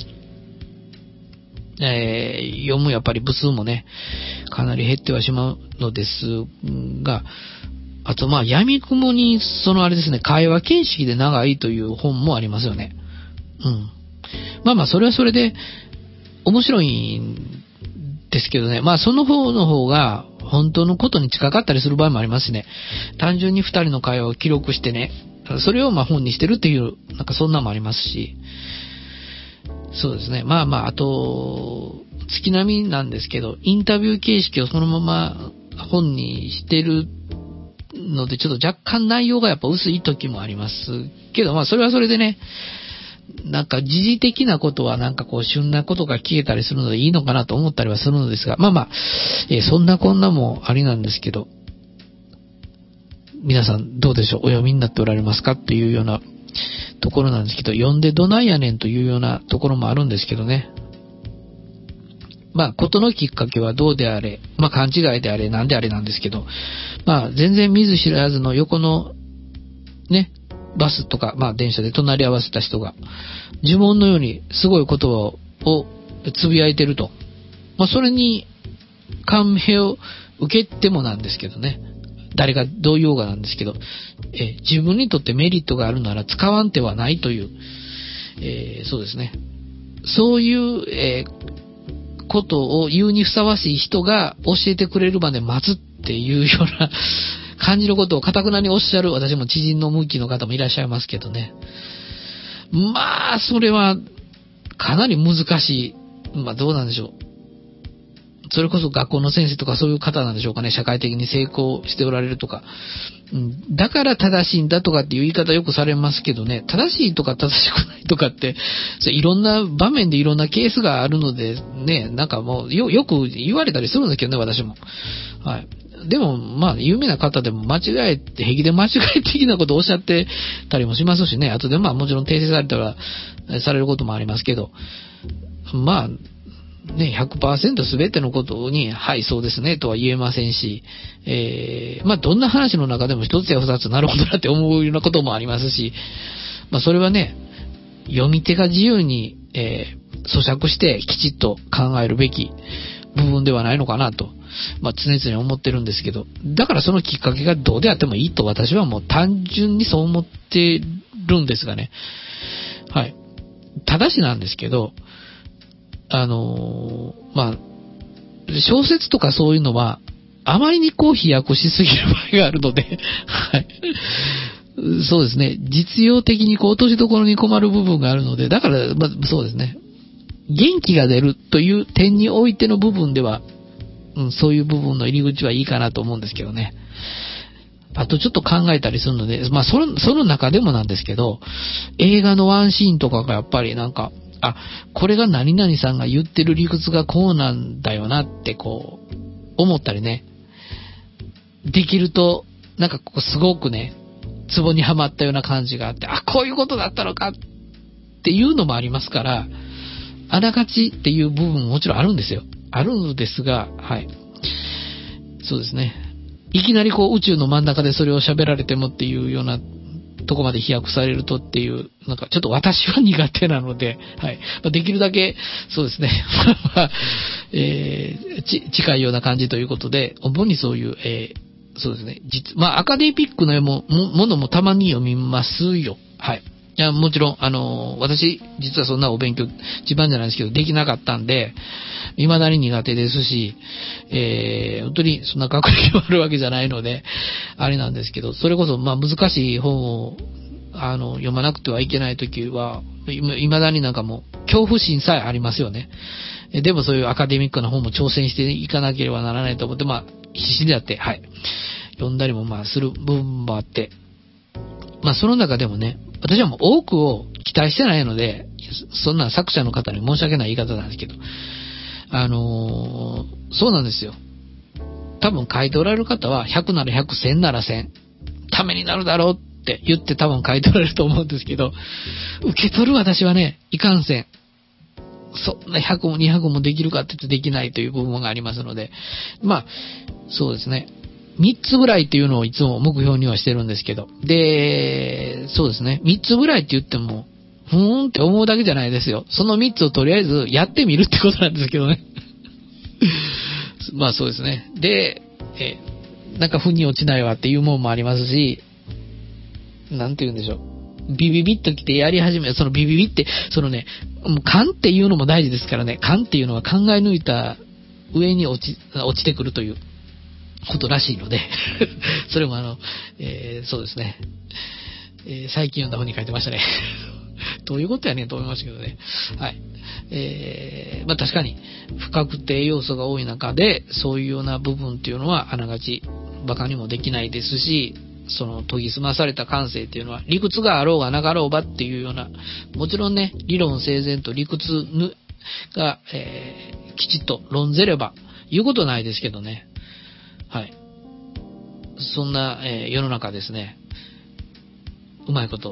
読むやっぱり部数もね、かなり減ってはしまうのですが、あとまあ、闇雲に、あれですね、会話形式で長いという本もありますよね。うん。まあまあ、それはそれで、面白いんですけどね。まあ、その方が、本当のことに近かったりする場合もありますしね。単純に二人の会話を記録してね、それをまあ本にしてるっていう、なんかそんなのもありますし。そうですね。まあまあ、あと、月並みなんですけど、インタビュー形式をそのまま本にしてるので、ちょっと若干内容がやっぱ薄い時もありますけど、まあそれはそれでね、なんか時事的なことはなんかこう旬なことが聞けたりするのでいいのかなと思ったりはするのですが、まあまあ、そんなこんなもありなんですけど、皆さんどうでしょう、お読みになっておられますかっていうようなところなんですけど、読んでどないやねんというようなところもあるんですけどね。 まあ、ことのきっかけはどうであれ、まあ、勘違いであれ、なんであれなんですけど、まあ、全然見ず知らずの横の、ね、バスとか、まあ、電車で隣り合わせた人が、呪文のようにすごい言葉をつぶやいてると。まあ、それに、感銘を受けてもなんですけどね。誰がどう言おうがなんですけど、自分にとってメリットがあるなら使わん手はないという、そうですね。そういう、ことを言うにふさわしい人が教えてくれるまで待つっていうような感じのことを堅くなにおっしゃる私も知人の向きの方もいらっしゃいますけどね。まあ、それはかなり難しい。まあ、どうなんでしょう。それこそ学校の先生とかそういう方なんでしょうかね。社会的に成功しておられるとか。だから正しいんだとかっていう言い方よくされますけどね。正しいとか正しくないとかって、いろんな場面でいろんなケースがあるのでね、なんかもうよく言われたりするんですけどね、私も。はい。でも、まあ、有名な方でも間違えて、平気で間違い的なことをおっしゃってたりもしますしね。あとでまあもちろん訂正されたら、されることもありますけど。まあ、ね、100% 全てのことに、はい、そうですね、とは言えませんし、まあ、どんな話の中でも一つや二つなるほどなって思うようなこともありますし、まあ、それはね、読み手が自由に、咀嚼してきちっと考えるべき部分ではないのかなと、まあ、常々思ってるんですけど、だからそのきっかけがどうであってもいいと私はもう単純にそう思ってるんですがね。はい。ただしなんですけど、まあ、小説とかそういうのは、あまりにこう飛躍しすぎる場合があるので、はい。そうですね。実用的にこう落としどころに困る部分があるので、だから、まあ、そうですね。元気が出るという点においての部分では、そういう部分の入り口はいいかなと思うんですけどね。あとちょっと考えたりするので、まあその中でもなんですけど、映画のワンシーンとかがやっぱりなんか、これが何々さんが言ってる理屈がこうなんだよなってこう、思ったりね。できると、なんかこうすごくね、ツボにはまったような感じがあって、こういうことだったのかっていうのもありますから、あながちっていう部分ももちろんあるんですよ。あるんですが、はい。そうですね。いきなりこう宇宙の真ん中でそれを喋られてもっていうようなとこまで飛躍されるとっていう、なんかちょっと私は苦手なので、はい。できるだけ、そうですね。近いような感じということで、主にそういう、そうですね。まあ、アカデミックのものもたまに読みますよ。はい。いや、もちろん、私、実はそんなお勉強、一番じゃないですけど、できなかったんで、未だに苦手ですし、本当にそんな学歴もあるわけじゃないので、あれなんですけど、それこそ、まあ、難しい本を、読まなくてはいけないときは、未だになんかもう、恐怖心さえありますよね。でもそういうアカデミックな本も挑戦していかなければならないと思って、まあ、必死でやって、はい。読んだりもまあ、する部分もあって、まあ、その中でもね、私はもう多くを期待してないので、そんな作者の方に申し訳ない言い方なんですけど、そうなんですよ。多分書いておられる方は100なら100、1000なら1000、ためになるだろうって言って多分書いておられると思うんですけど、受け取る私はね、いかんせん。そんな100も200もできるかって言ってできないという部分がありますので、まあ、そうですね。3つぐらいっていうのをいつも目標にはしてるんですけど。で、そうですね。3つぐらいって言っても、ふーんって思うだけじゃないですよ。その3つをとりあえずやってみるってことなんですけどね。まあそうですね。で、なんか腑に落ちないわっていうもんもありますし、なんて言うんでしょう。ビビビッと来てやり始め、そのビビビって、そのね、勘っていうのも大事ですからね。勘っていうのは考え抜いた上に落ちてくるということらしいので、それもそうですね。最近読んだ本に書いてましたね。どういうことやねんと思いましたけどね。はい。まあ確かに不確定要素が多い中で、そういうような部分っていうのはあながち馬鹿にもできないですし、その研ぎ澄まされた感性っていうのは理屈があろうがなかろうばっていうような、もちろんね、理論整然と理屈が、きちっと論ぜれば言うことないですけどね。はい。そんな、世の中ですね。うまいこと、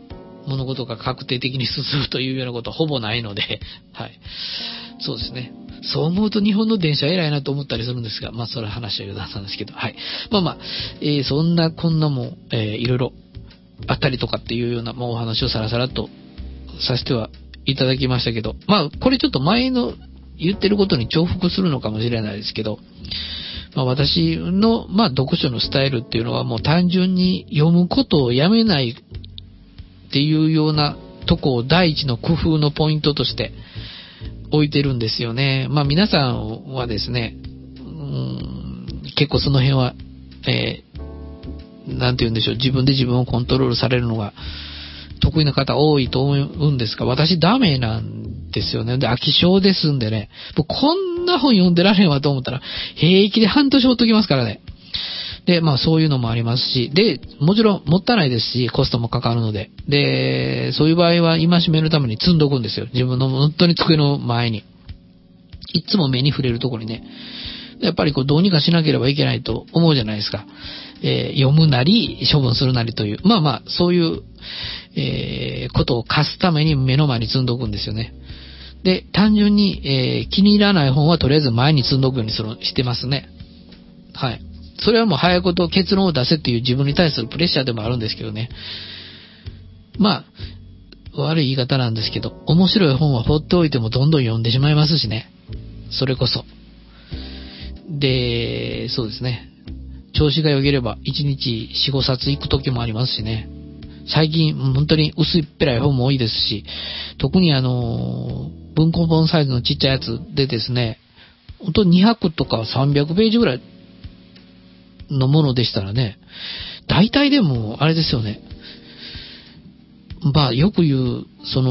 物事が確定的に進むというようなことはほぼないので、はい。そうですね。 そう思うと日本の電車偉いなと思ったりするんですが、まあそれは話は余談なんですけど、はい。まあまあ、そんなこんなも、いろいろあったりとかっていうような、まあお話をさらさらとさせてはいただきましたけど、まあこれちょっと前の言ってることに重複するのかもしれないですけど、まあ私の、まあ読書のスタイルっていうのはもう単純に読むことをやめないっていうようなとこを第一の工夫のポイントとして置いてるんですよね。まあ皆さんはですね、結構その辺は、なんて言うんでしょう、自分で自分をコントロールされるのが得意な方多いと思うんですが、私ダメなんですよね。で、飽き性ですんでね、こんな本読んでられんわと思ったら、平気で半年ほっときますからね。で、まあそういうのもありますし、で、もちろんもったいないですし、コストもかかるので、で、そういう場合は戒めるために積んどくんですよ。自分の本当に机の前に。いつも目に触れるところにね。やっぱりこうどうにかしなければいけないと思うじゃないですか。読むなり、処分するなりという。まあまあ、そういう、ことを貸すために目の前に積んどくんですよね。で、単純に、気に入らない本はとりあえず前に積んどくようにしてますね。はい。それはもう早いこと結論を出せっていう自分に対するプレッシャーでもあるんですけどね。まあ、悪い言い方なんですけど、面白い本は放っておいてもどんどん読んでしまいますしね。それこそ。で、そうですね。調子が良ければ1日4、5冊行く時もありますしね。最近本当に薄いっぺらい本も多いですし、特に文庫本サイズのちっちゃいやつでですね、本当に200とか300ページぐらいのものでしたらね、大体でもあれですよね。まあよく言う、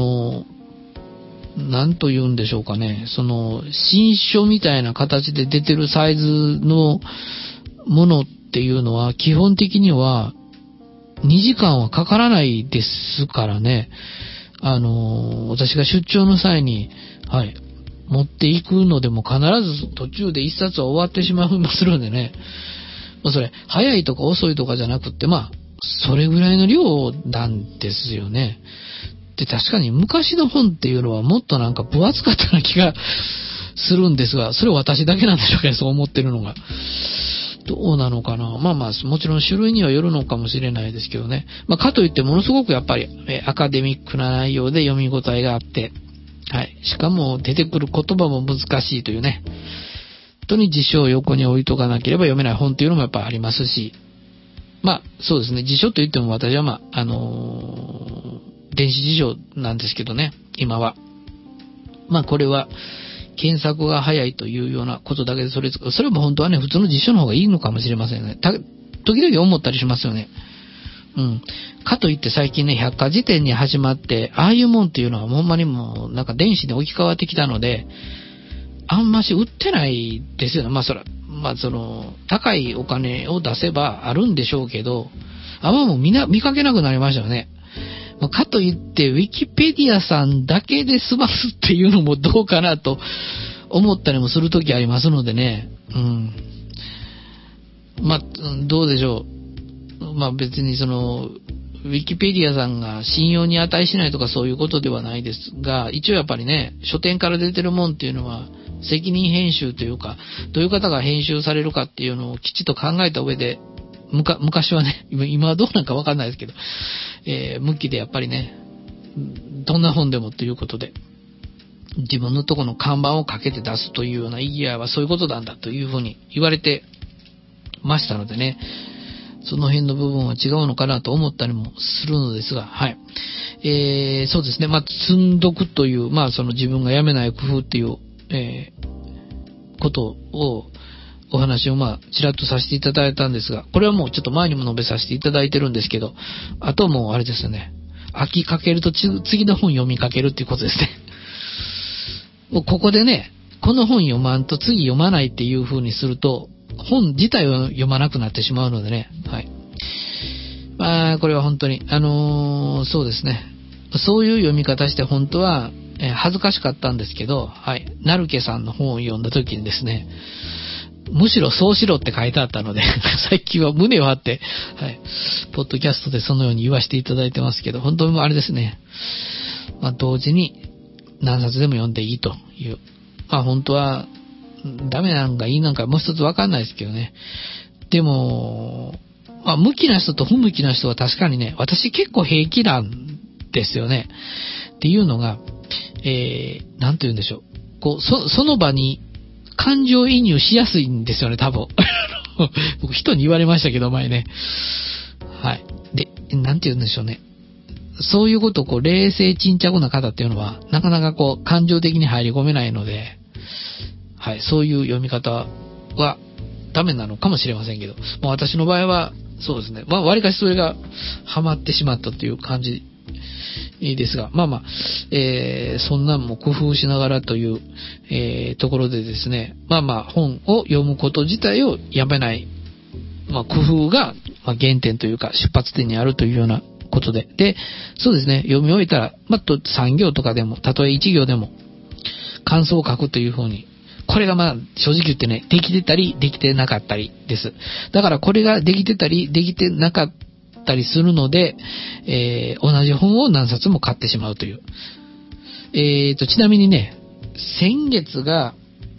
なんと言うんでしょうかね、新書みたいな形で出てるサイズのものっていうのは基本的には2時間はかからないですからね。私が出張の際に、はい、持っていくのでも必ず途中で1冊は終わってしまいまするんでね。まあそれ、早いとか遅いとかじゃなくって、まあ、それぐらいの量なんですよね。で、確かに昔の本っていうのはもっとなんか分厚かったような気がするんですが、それは私だけなんでしょうかね、そう思ってるのが。どうなのかな。まあまあ、もちろん種類にはよるのかもしれないですけどね。まあ、かといってものすごくやっぱり、アカデミックな内容で読み応えがあって、はい。しかも出てくる言葉も難しいというね。本当に辞書を横に置いとかなければ読めない本っていうのもやっぱありますし、まあ、そうですね。辞書といっても私はまあ、電子辞書なんですけどね、今は。まあ、これは、検索が早いというようなことだけでそれも本当はね、普通の辞書の方がいいのかもしれませんね。時々思ったりしますよね。うん。かといって最近ね、百科事典に始まって、ああいうもんっていうのはほんまにもう、なんか電子に置き換わってきたので、あんまし売ってないですよね。まあ高いお金を出せばあるんでしょうけど、あんまもう見かけなくなりましたよね。かといって、ウィキペディアさんだけで済ますっていうのもどうかなと思ったりもするときありますのでね。うん。まあ、どうでしょう。まあ別にウィキペディアさんが信用に値しないとかそういうことではないですが、一応やっぱりね、書店から出てるもんっていうのは、責任編集というか、どういう方が編集されるかっていうのをきちっと考えた上で、昔はね、今はどうなんかわかんないですけど、向きでやっぱりね、どんな本でもということで、自分のとこの看板をかけて出すというような意義合いはそういうことなんだというふうに言われてましたのでね、その辺の部分は違うのかなと思ったりもするのですが、はい。そうですね、まあ、積んどくという、まあ、自分がやめない工夫っていう、ことを、お話をちらっとさせていただいたんですが、これはもうちょっと前にも述べさせていただいてるんですけど、あともうあれですよね、飽きかけると次の本読みかけるっていうことですね。もうここでね、この本読まんと次読まないっていう風にすると、本自体を読まなくなってしまうのでね、はい。まあ、これは本当に、そうですね。そういう読み方して本当は、恥ずかしかったんですけど、はい。成家さんの本を読んだ時にですね、むしろそうしろって書いてあったので、最近は胸を張って、はい。ポッドキャストでそのように言わせていただいてますけど、本当にあれですね。まあ、同時に何冊でも読んでいいというまあ本当は、ダメなんかいいなんかもう一つわかんないですけどね。でも、まあ向きな人と不向きな人は確かにね、私結構平気なんですよね。っていうのが、なんて言うんでしょう。こう、その場に感情移入しやすいんですよね、多分。僕人に言われましたけど、前ね。はい。で、なんて言うんでしょうね。そういうことをこう、冷静沈着な方っていうのは、なかなかこう、感情的に入り込めないので、はい、そういう読み方はダメなのかもしれませんけど、もう私の場合は、そうですね。まあ、割かしそれがハマってしまったという感じですが、まあまあ、そんなんも工夫しながらという、ところでですね、まあまあ、本を読むこと自体をやめない、まあ、工夫が、まあ、原点というか、出発点にあるというようなことで。で、そうですね、読み終えたら、まあ、3行とかでも、たとえ1行でも、感想を書くというふうに、これがまあ、正直言ってね、できてたり、できてなかったりです。だからこれができてたり、できてなかったりするので、同じ本を何冊も買ってしまうという。ちなみにね、先月が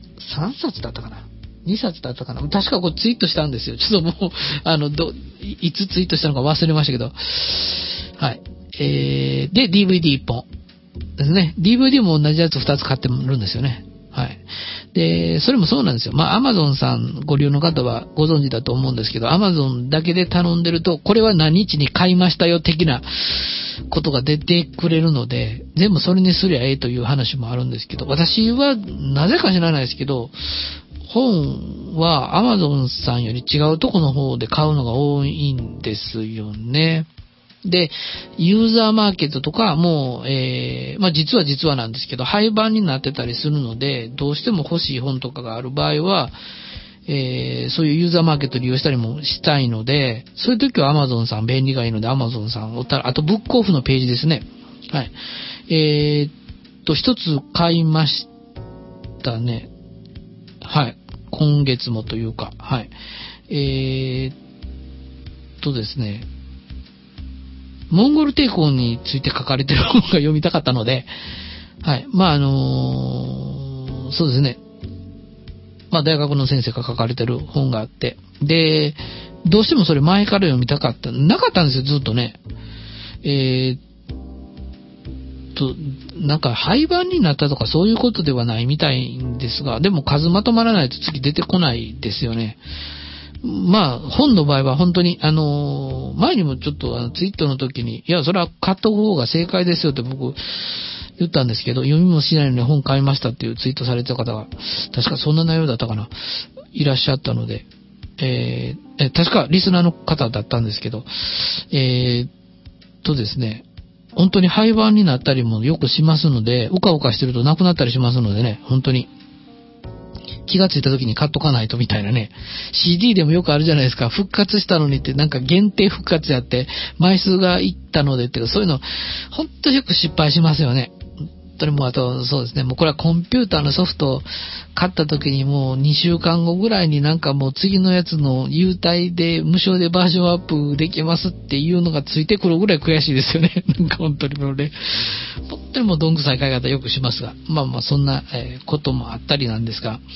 3冊だったかな。2冊だったかな。確かこうツイートしたんですよ。ちょっともう、いつツイートしたのか忘れましたけど。はい。で、DVD1 本ですね。DVD も同じやつ2つ買ってるんですよね。はい。で、それもそうなんですよ。まあ、Amazon さんご利用の方はご存知だと思うんですけど、Amazon だけで頼んでると、これは何日に買いましたよ的なことが出てくれるので、全部それにすりゃええという話もあるんですけど、私はなぜか知らないですけど、本は Amazon さんより違うとこの方で買うのが多いんですよね。で、ユーザーマーケットとかも、まあ実はなんですけど、廃盤になってたりするので、どうしても欲しい本とかがある場合は、そういうユーザーマーケット利用したりもしたいので、そういう時は Amazon さん便利がいいので Amazon さんあとブックオフのページですね。はい。一つ買いましたね。はい。今月もというか、はい。ですね。モンゴル帝国について書かれてる本が読みたかったので、はい。まあ、そうですね。まあ、大学の先生が書かれてる本があって、で、どうしてもそれ前から読みたかった。なかったんですよ、ずっとね。なんか廃盤になったとかそういうことではないみたいんですが、でも数まとまらないと次出てこないですよね。まあ、本の場合は本当に、前にもちょっとツイートの時に、いや、それは買った方が正解ですよって僕言ったんですけど、読みもしないのに本買いましたっていうツイートされてた方が、確かそんな内容だったかな、いらっしゃったので、確かリスナーの方だったんですけど、ですね、本当に廃盤になったりもよくしますので、うかうかしてるとなくなったりしますのでね、本当に。気がついた時に買っとかないとみたいなね。CD でもよくあるじゃないですか。復活したのにってなんか限定復活やって、枚数がいったのでっていうか、そういうの、ほんとよく失敗しますよね。本当にもうあと、そうですね。もうこれはコンピューターのソフトを買った時にもう2週間後ぐらいになんかもう次のやつの優待で無償でバージョンアップできますっていうのがついてくるぐらい悔しいですよね。なんか本当にもうね。本当にもうどんくさい買い方よくしますが。まあまあそんな、こともあったりなんですが。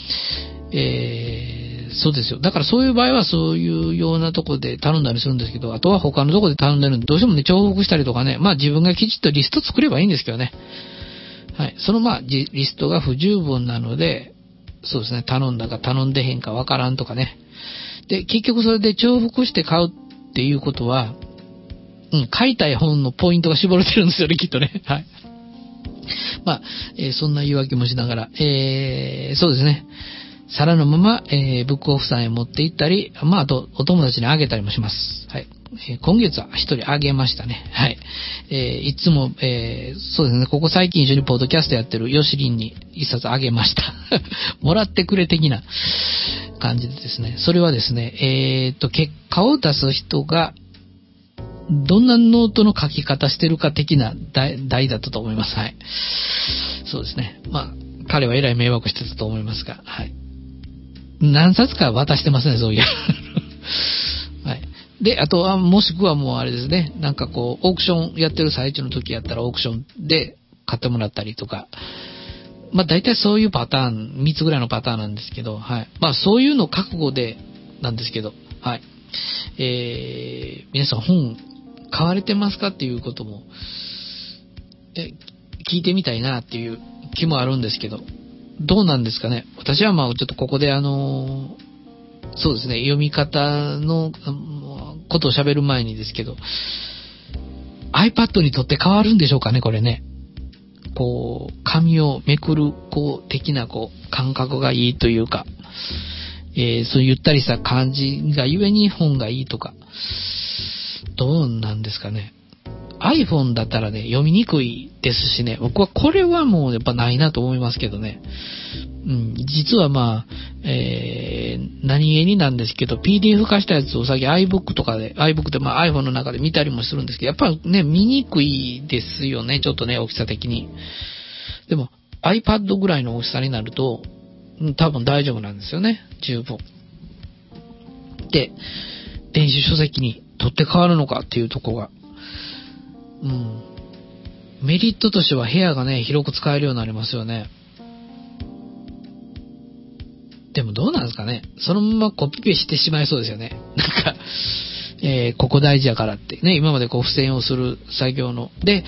そうですよ。だからそういう場合はそういうようなとこで頼んだりするんですけど、あとは他のとこで頼んでるんで、どうしてもね、重複したりとかね、まあ自分がきちっとリスト作ればいいんですけどね。はい。そのまあ、リストが不十分なので、そうですね、頼んだか頼んでへんかわからんとかね。で、結局それで重複して買うっていうことは、買いたい本のポイントが絞れてるんですよね、きっとね。はい。まあ、そんな言い訳もしながら、そうですね。皿のまま、ブックオフさんへ持って行ったり、まあ、あと、お友達にあげたりもします。はい。今月は一人あげましたね。はい。いつも、そうですね、ここ最近一緒にポッドキャストやってるヨシリンに一冊あげました。もらってくれ的な感じでですね。それはですね、結果を出す人が、どんなノートの書き方してるか的な題だったと思います。はい。そうですね。まあ、彼はえらい迷惑してたと思いますが、はい。何冊か渡してますね、そういう。はい。で、あとは、もしくはもうあれですね、なんかこう、オークションやってる最中の時やったらオークションで買ってもらったりとか、 まあ大体そういうパターン、3つぐらいのパターンなんですけど、はい。まあそういうの覚悟でなんですけど、はい。皆さん本買われてますかっていうことも、聞いてみたいなっていう気もあるんですけど、どうなんですかね。私はまあちょっとここでそうですね、読み方のことを喋る前にですけど、iPad にとって変わるんでしょうかね、これね。こう、紙をめくる、こう、的な、こう、感覚がいいというか、そうゆったりした感じがゆえに本がいいとか、どうなんですかね。iPhone だったらね、読みにくいですしね、僕はこれはもうやっぱないなと思いますけどね。実はまあ、何気になんですけど、PDF 化したやつをさっき iBook とかで、iBook でまあ iPhone の中で見たりもするんですけど、やっぱりね、見にくいですよね、ちょっとね、大きさ的に。でも、iPad ぐらいの大きさになると、多分大丈夫なんですよね、十分。で、電子書籍に取って変わるのかっていうとこが、メリットとしては部屋がね、広く使えるようになりますよね。でもどうなんですかね。そのままコピペしてしまいそうですよね。なんか、ここ大事やからってね、今までこう付箋をする作業の。で、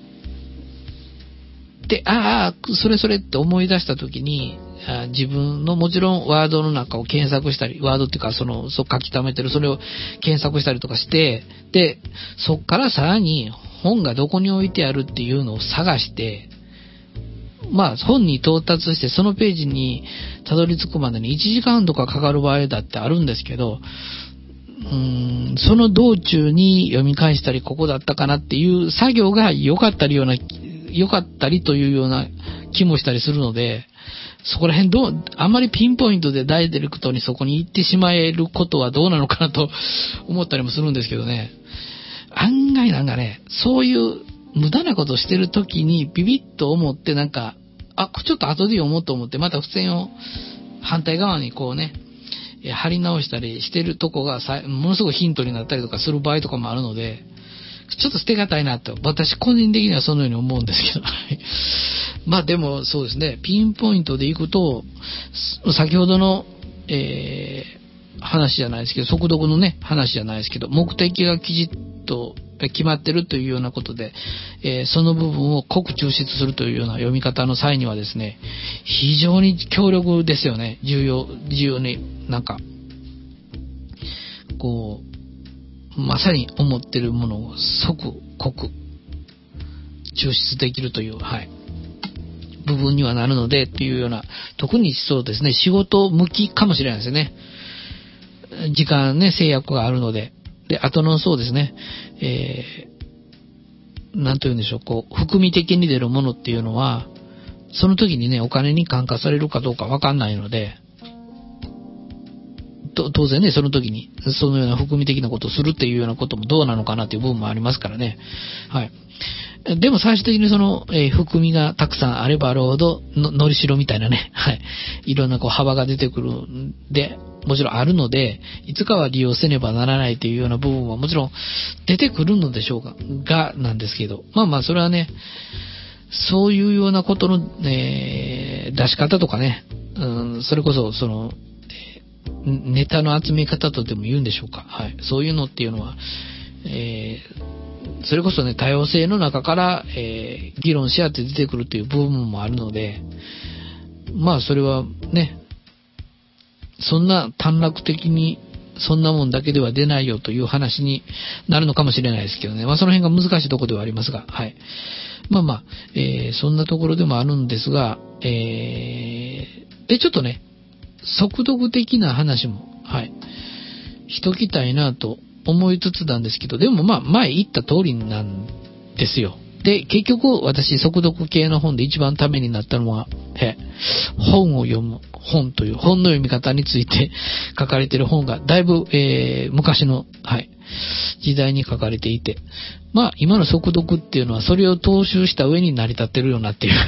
それって思い出したときに、自分のもちろんワードの中を検索したり、ワードっていうかそう書き溜めてる、それを検索したりとかして、で、そっからさらに本がどこに置いてあるっていうのを探して、まあ本に到達してそのページにたどり着くまでに1時間とかかかる場合だってあるんですけど、その道中に読み返したりここだったかなっていう作業が良かったりというような気もしたりするので、そこら辺あんまりピンポイントでダイレクトにそこに行ってしまえることはどうなのかなと思ったりもするんですけどね。案外なんかね、そういう無駄なことしてる時にビビッと思ってなんか、ちょっと後で読もうと思ってまた付箋を反対側にこうね、貼り直したりしてるとこがものすごいヒントになったりとかする場合とかもあるので、ちょっと捨てがたいなと、私個人的にはそのように思うんですけど。まあでもそうですね、ピンポイントでいくと、先ほどの、話じゃないですけど、速読のね、話じゃないですけど、目的がきちっと決まってるというようなことで、その部分を濃く抽出するというような読み方の際にはですね、非常に強力ですよね。重要になんか、こう、まさに思ってるものを即濃く抽出できるという、部分にはなるのでっていうような、特にそうですね、仕事向きかもしれないですよね。時間ね、制約があるので。で、後のそうですね、なんというんでしょう、こう、含み的に出るものっていうのは、その時にね、お金に換価されるかどうかわかんないので、当然ね、その時に、そのような含み的なことをするっていうようなこともどうなのかなっていう部分もありますからね。でも最終的にその、含みがたくさんあればあるほど、のりしろみたいなね、いろんなこう幅が出てくるんで、もちろんあるので、いつかは利用せねばならないというような部分はもちろん出てくるのでしょうが、なんですけど、それはね、そういうようなことの、出し方とかね、それこそその、ネタの集め方とでも言うんでしょうか。そういうのっていうのは、それこそね、多様性の中から、議論し合って出てくるという部分もあるので、それはね、そんな短絡的にそんなもんだけでは出ないよという話になるのかもしれないですけどね。その辺が難しいところではありますが、そんなところでもあるんですが、ちょっとね、速読的な話も、しときたいなと思いつつなんですけど、でも前言った通りなんですよ。で、結局私速読系の本で一番ためになったのは、本を読む本という本の読み方について書かれている本がだいぶ、昔の、時代に書かれていて、今の速読っていうのはそれを踏襲した上に成り立ってるようなっていう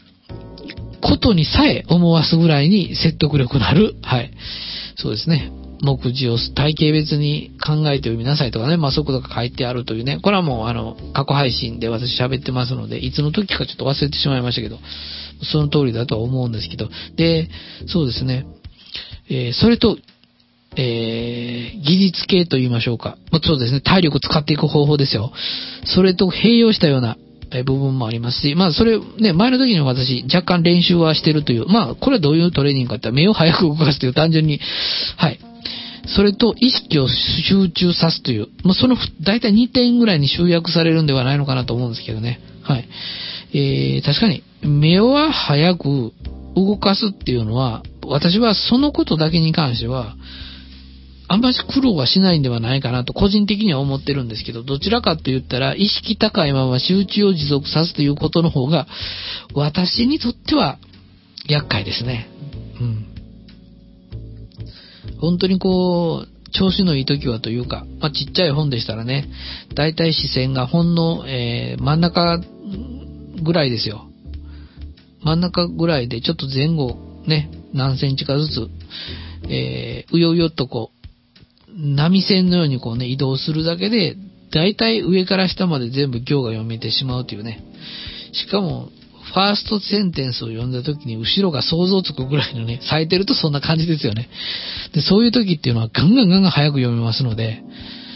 ことにさえ思わすぐらいに説得力のある、そうですね、 目次を体系別に考えて読みなさいとかね、そういうことが書いてあるというね、これはもう過去配信で私喋ってますので、いつの時かちょっと忘れてしまいましたけど、その通りだとは思うんですけど、で、そうですね、それと、技術系と言いましょうか。そうですね、体力使っていく方法ですよ。それと併用したような部分もありますし、それね、前の時に私若干練習はしてるという、これはどういうトレーニングかって目を早く動かすという単純に、はい。それと意識を集中さすという、その大体2点ぐらいに集約されるんではないのかなと思うんですけどね。はい。確かに目は早く動かすっていうのは、私はそのことだけに関しては、あんまり苦労はしないんではないかなと個人的には思ってるんですけど、どちらかと言ったら意識高いまま集中を持続さすということの方が私にとっては厄介ですね。本当に調子のいい時はというか、ちっちゃい本でしたらね、だいたい視線が本の、真ん中ぐらいですよ。真ん中ぐらいでちょっと前後ね、何センチかずつ、うようよっと波線のように移動するだけで、だいたい上から下まで全部行が読めてしまうというね。しかも、ファーストセンテンスを読んだ時に後ろが想像つくぐらいのね、咲いてるとそんな感じですよね。で、そういう時っていうのはガンガン早く読めますので、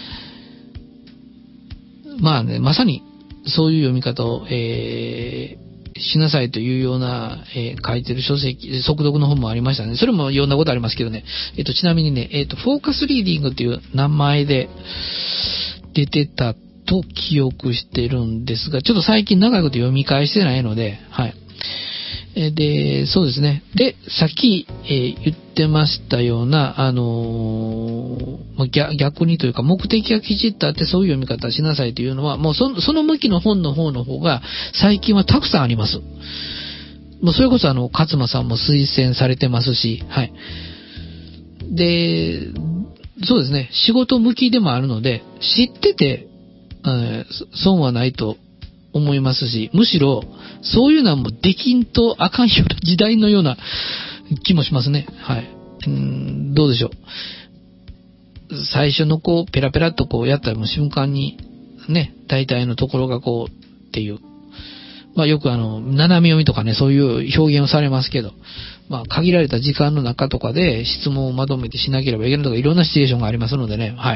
まさにそういう読み方を、しなさいというような、書いてる書籍、速読の本もありましたね。それも読んだことありますけどね。ちなみにね、フォーカスリーディングっていう名前で出てたと記憶してるんですが、ちょっと最近長いこと読み返してないので、はい。で、そうですね。で、さっき、言ってましたような、逆にというか目的がきちっとあってそういう読み方しなさいというのは、もうその向きの本の方が最近はたくさんあります。もうそれこそ勝間さんも推薦されてますし、はい。で、そうですね。仕事向きでもあるので、知ってて、損はないと思いますし、むしろそういうのはもうできんとあかんような時代のような気もしますね。はい。どうでしょう。最初のペラペラっとやったらもう瞬間にね、大体のところがっていう。よく斜め読みとかね、そういう表現をされますけど、限られた時間の中とかで質問をまとめてしなければいけないとかいろんなシチュエーションがありますのでね、はい。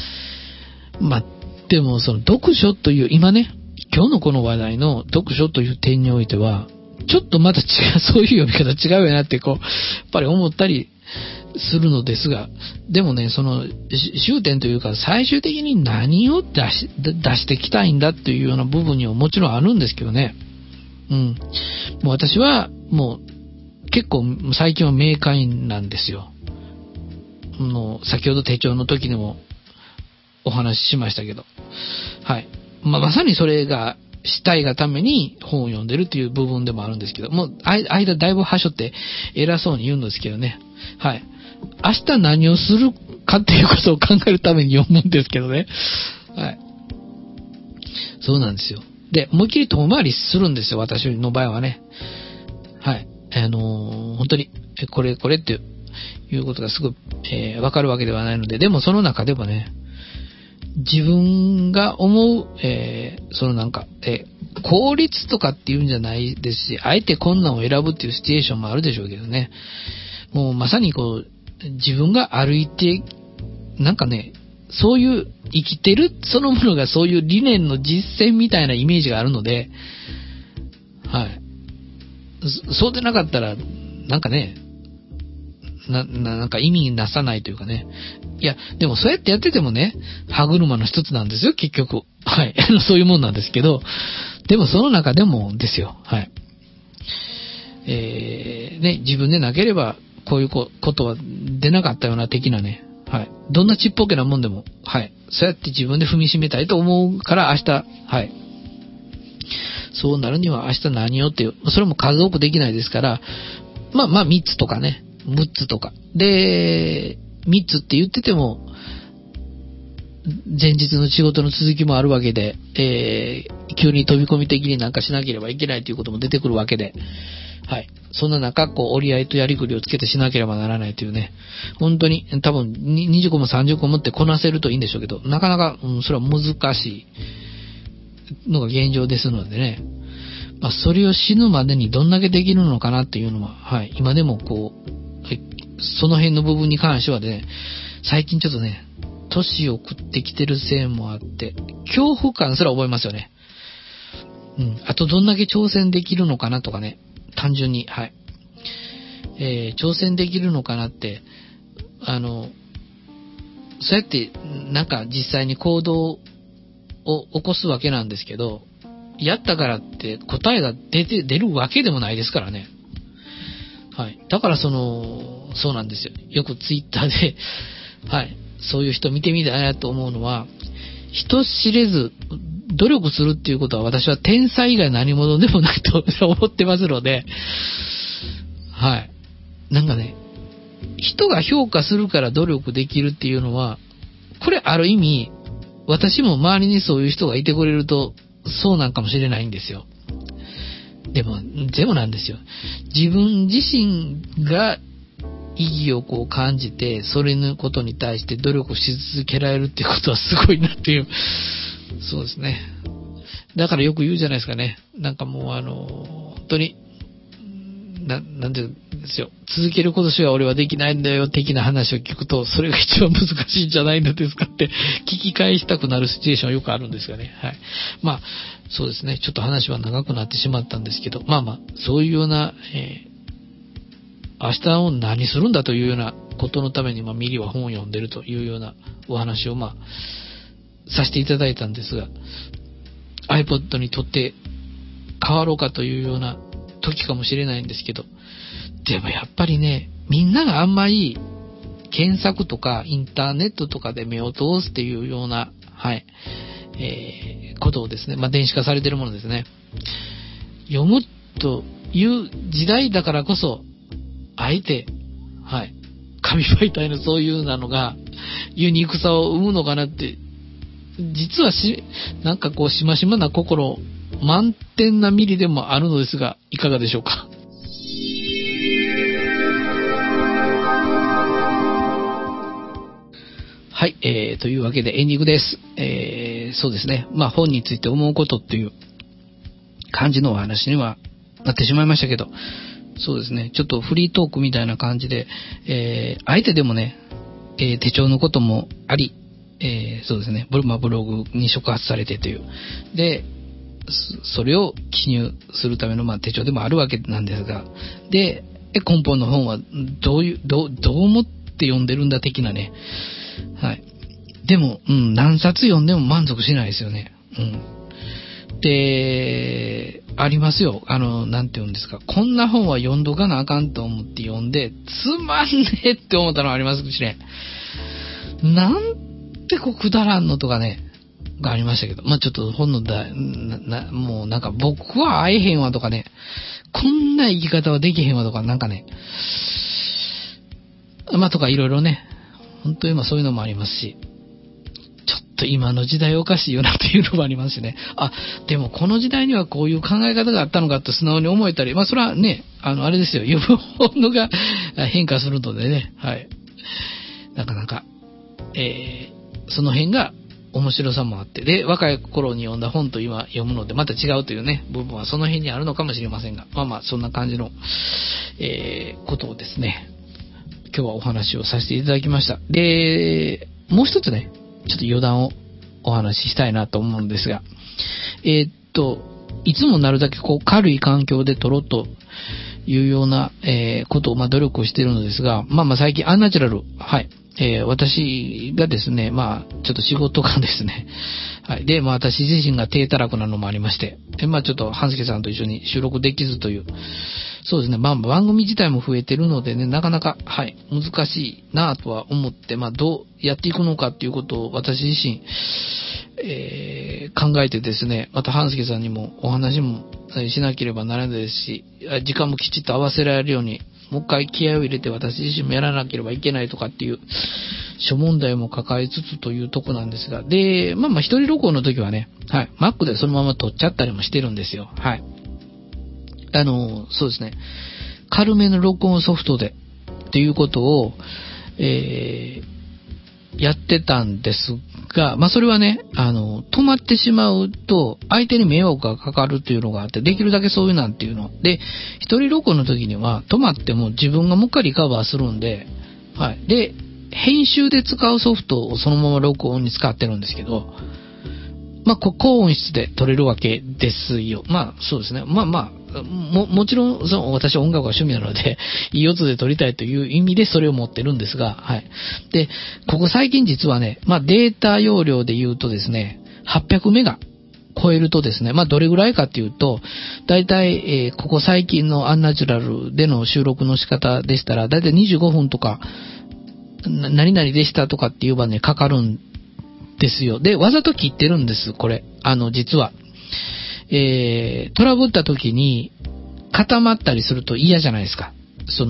でも読書という、今ね、今日のこの話題の読書という点においては、ちょっとまた違う、そういう読み方違うよなってやっぱり思ったりするのですが、でもね、終点というか最終的に何を出していきたいんだっていうような部分にはもちろんあるんですけどね。もう私はもう結構最近は明快なんですよ。先ほど手帳の時でもお話ししましたけど。はい。まさにそれがしたいがために本を読んでるっていう部分でもあるんですけど、もう間だいぶはしょって偉そうに言うんですけどね。はい。明日何をするかっていうことを考えるために読むんですけどね。はい。そうなんですよ。で、思いっきり遠回りするんですよ、私の場合はね。はい。本当に、これっていうことがすごい、わかるわけではないので、でもその中でもね、自分が思う、効率とかっていうんじゃないですし、あえて困難を選ぶっていうシチュエーションもあるでしょうけどね。もうまさに自分が歩いて、そういう生きてるそのものがそういう理念の実践みたいなイメージがあるので、はい。そうでなかったら、意味なさないというかね。いや、でもそうやってやっててもね、歯車の一つなんですよ、結局。はい。そういうもんなんですけど、でもその中でもですよ。はい。自分でなければ、こういうことは出なかったような的なね。はい。どんなちっぽけなもんでも、はい。そうやって自分で踏みしめたいと思うから明日、はい。そうなるには明日何をっていう、それも数多くできないですから、3つとかね、6つとか。で、3つって言ってても、前日の仕事の続きもあるわけで、急に飛び込み的にしなければいけないということも出てくるわけで、 はい。そんな中、折り合いとやりくりをつけてしなければならないというね、本当に、多分、20個も30個持ってこなせるといいんでしょうけど、なかなか、それは難しいのが現状ですのでね、それを死ぬまでにどんだけできるのかなっていうのは、はい。今でもその辺の部分に関してはね、最近ちょっとね、年を食ってきてるせいもあって、恐怖感すら覚えますよね。あとどんだけ挑戦できるのかなとかね、単純に、はい。挑戦できるのかなって、そうやって、なんか実際に行動を起こすわけなんですけど、やったからって答えが出るわけでもないですからね。はい。だからそうなんですよ。よくツイッターで、はい。そういう人見てみたいなと思うのは、人知れず努力するっていうことは私は天才以外何者でもないと思ってますので、はい。なんかね、人が評価するから努力できるっていうのは、これある意味、私も周りにそういう人がいてくれると、そうなんかもしれないんですよ。でもなんですよ。自分自身が意義を感じて、それのことに対して努力し続けられるっていうことはすごいなっていう。そうですね。だからよく言うじゃないですかね。なんかもう本当に、なんていうんですよ。続けることしか俺はできないんだよ、的な話を聞くと、それが一番難しいんじゃないのですかって聞き返したくなるシチュエーションはよくあるんですがね。はい。そうですね。ちょっと話は長くなってしまったんですけど、そういうような、明日を何するんだというようなことのために、ミリは本を読んでるというようなお話を、させていただいたんですが、iPod にとって変わろうかというような時かもしれないんですけど、でもやっぱりね、みんながあんまり検索とかインターネットとかで目を通すっていうような、はい、ことをですね、電子化されているものですね、読むという時代だからこそ、あえて、はい、紙媒体のそういうなのがユニークさを生むのかなって、実はなんかしましまな心満点なミリでもあるのですが、いかがでしょうか。はい、というわけでエンディングです。そうですね。本について思うことっていう感じのお話にはなってしまいましたけど、そうですね。ちょっとフリートークみたいな感じで、あえてでもね、手帳のこともあり、そうですね。ブログに触発されてという。で、それを記入するための手帳でもあるわけなんですが、で、根本の本はどう思って読んでるんだ的なね。はい。でも、何冊読んでも満足しないですよね。で、ありますよ。なんて言うんですか。こんな本は読んどかなあかんと思って読んで、つまんねえって思ったのはありますしね。なんてくだらんのとかね、がありましたけど。ちょっと本のもうなんか僕は会えへんわとかね、こんな生き方はできへんわとか、なんかね、とかいろいろね、本当にそういうのもありますし、ちょっと今の時代おかしいよなっていうのもありますしね。でもこの時代にはこういう考え方があったのかと素直に思えたり、それはね、あれですよ、読む本のが変化するのでね、はい。なかなか、その辺が面白さもあって、で、若い頃に読んだ本と今読むのでまた違うというね、部分はその辺にあるのかもしれませんが、そんな感じの、ことをですね、今日はお話をさせていただきました。で、もう一つね、ちょっと余談をお話ししたいなと思うんですが、いつもなるだけ軽い環境で撮ろうというような、ことを努力をしているのですが、最近アンナチュラル、はい、私がですね、ちょっと仕事がですね、はい。で、私自身が低たらくなのもありまして、で、ちょっと、半助さんと一緒に収録できずという、そうですね、番組自体も増えてるのでね、なかなか、はい、難しいなぁとは思って、どうやっていくのかっていうことを私自身、考えてですね、また半助さんにもお話もしなければならないですし、時間もきちっと合わせられるように、もう一回気合を入れて私自身もやらなければいけないとかっていう諸問題も抱えつつというとこなんですが、で、一人録音の時はね、はい、Mac でそのまま撮っちゃったりもしてるんですよ。はい。 そうですね、軽めの録音ソフトでっていうことを、やってたんですが、まあそれはね、止まってしまうと相手に迷惑がかかるっていうのがあって、できるだけそういうなんていうので、一人録音の時には止まっても自分がもう一回リカバーするんで、はい。で、編集で使うソフトをそのまま録音に使ってるんですけど、まあ、高音質で撮れるわけですよ。まあ、そうですね。もちろん、私は音楽が趣味なので、いい音で撮りたいという意味でそれを持ってるんですが、はい。で、ここ最近実はね、まあ、データ容量で言うとですね、800メガ超えるとですね、まあ、どれぐらいかっていうと、だいたい、ここ最近のアンナチュラルでの収録の仕方でしたら、だいたい25分とか、何々でしたとかっていう場ね、かかるんですよ。で、わざと切ってるんです、これ。実は。トラブった時に固まったりすると嫌じゃないですか。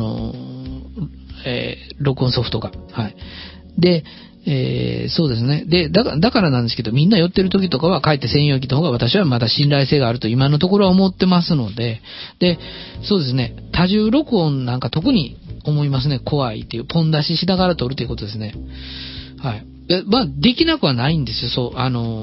録音ソフトが。はい。で、そうですね。で、だからなんですけど、みんな寄ってる時とかは、かえって専用機の方が私はまだ信頼性があると今のところは思ってますので、で、そうですね。多重録音なんか特に思いますね。怖いっていう、ポン出ししながら撮るということですね。はい。まあ、できなくはないんですよ。そう、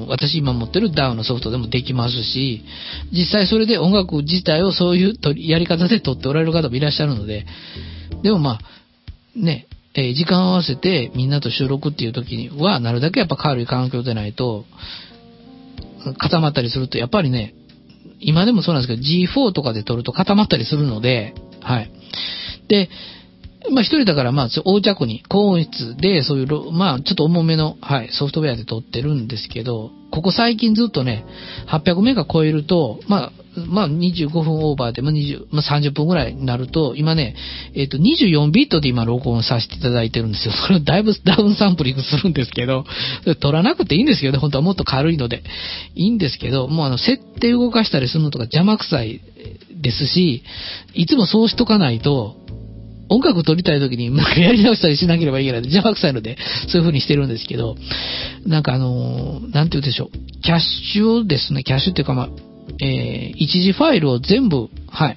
私今持ってる DAW のソフトでもできますし、実際それで音楽自体をそういうやり方で撮っておられる方もいらっしゃるので、でもまあ、ね、時間を合わせてみんなと収録っていう時には、なるだけやっぱ軽い環境でないと、固まったりすると、やっぱりね、今でもそうなんですけど、G4 とかで撮ると固まったりするので、はい。で、まあ一人だからまあ横着に高音質でそういうまあちょっと重めの、はい、ソフトウェアで撮ってるんですけど、ここ最近ずっとね、800メガ超えると、まあ25分オーバーで、まあ30分ぐらいになると、今ね、24ビットで今録音させていただいてるんですよ。それだいぶダウンサンプリングするんですけど、撮らなくていいんですけどね、本当はもっと軽いので。いいんですけど、もう設定動かしたりするのとか邪魔くさいですし、いつもそうしとかないと、音楽撮りたい時にやり直したりしなければいけないので邪魔くさいので、そういう風にしてるんですけど、なんかなんて言うでしょう。キャッシュをですね、キャッシュっていうかまあ、一時ファイルを全部、はい、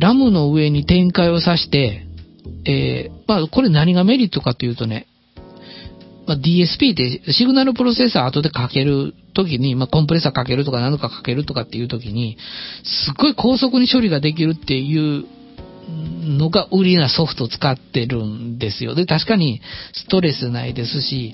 ラムの上に展開をさして、まあ、これ何がメリットかというとね、まあ、DSP ってシグナルプロセッサー後でかけるときに、まあ、コンプレッサーかけるとか何かかけるとかっていうときに、すっごい高速に処理ができるっていうのが売りなソフトを使ってるんですよ。で、確かにストレスないですし、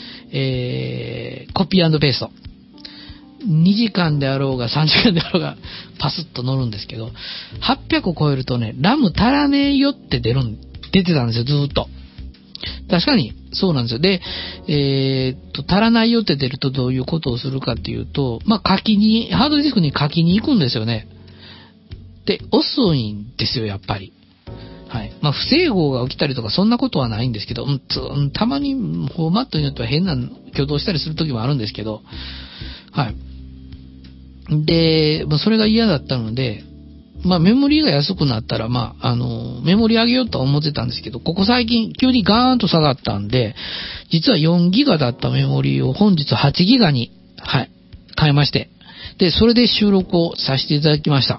コピー&ペースト。2時間であろうが3時間であろうがパスッと乗るんですけど、800を超えるとね、ラム足らねえよって出てたんですよ、ずーっと。確かにそうなんですよ。で、足らないよって出るとどういうことをするかっていうと、まあ、ハードディスクに書きに行くんですよね。で、遅いんですよ、やっぱり。はい。まあ、不整合が起きたりとかそんなことはないんですけど、たまにフォーマットによっては変な挙動したりするときもあるんですけど、はい。で、まあ、それが嫌だったので、まあ、メモリーが安くなったら、まあ、メモリ上げようとは思ってたんですけど、ここ最近急にガーンと下がったんで、実は4ギガだったメモリーを本日8ギガに、はい、変えまして、で、それで収録をさせていただきました。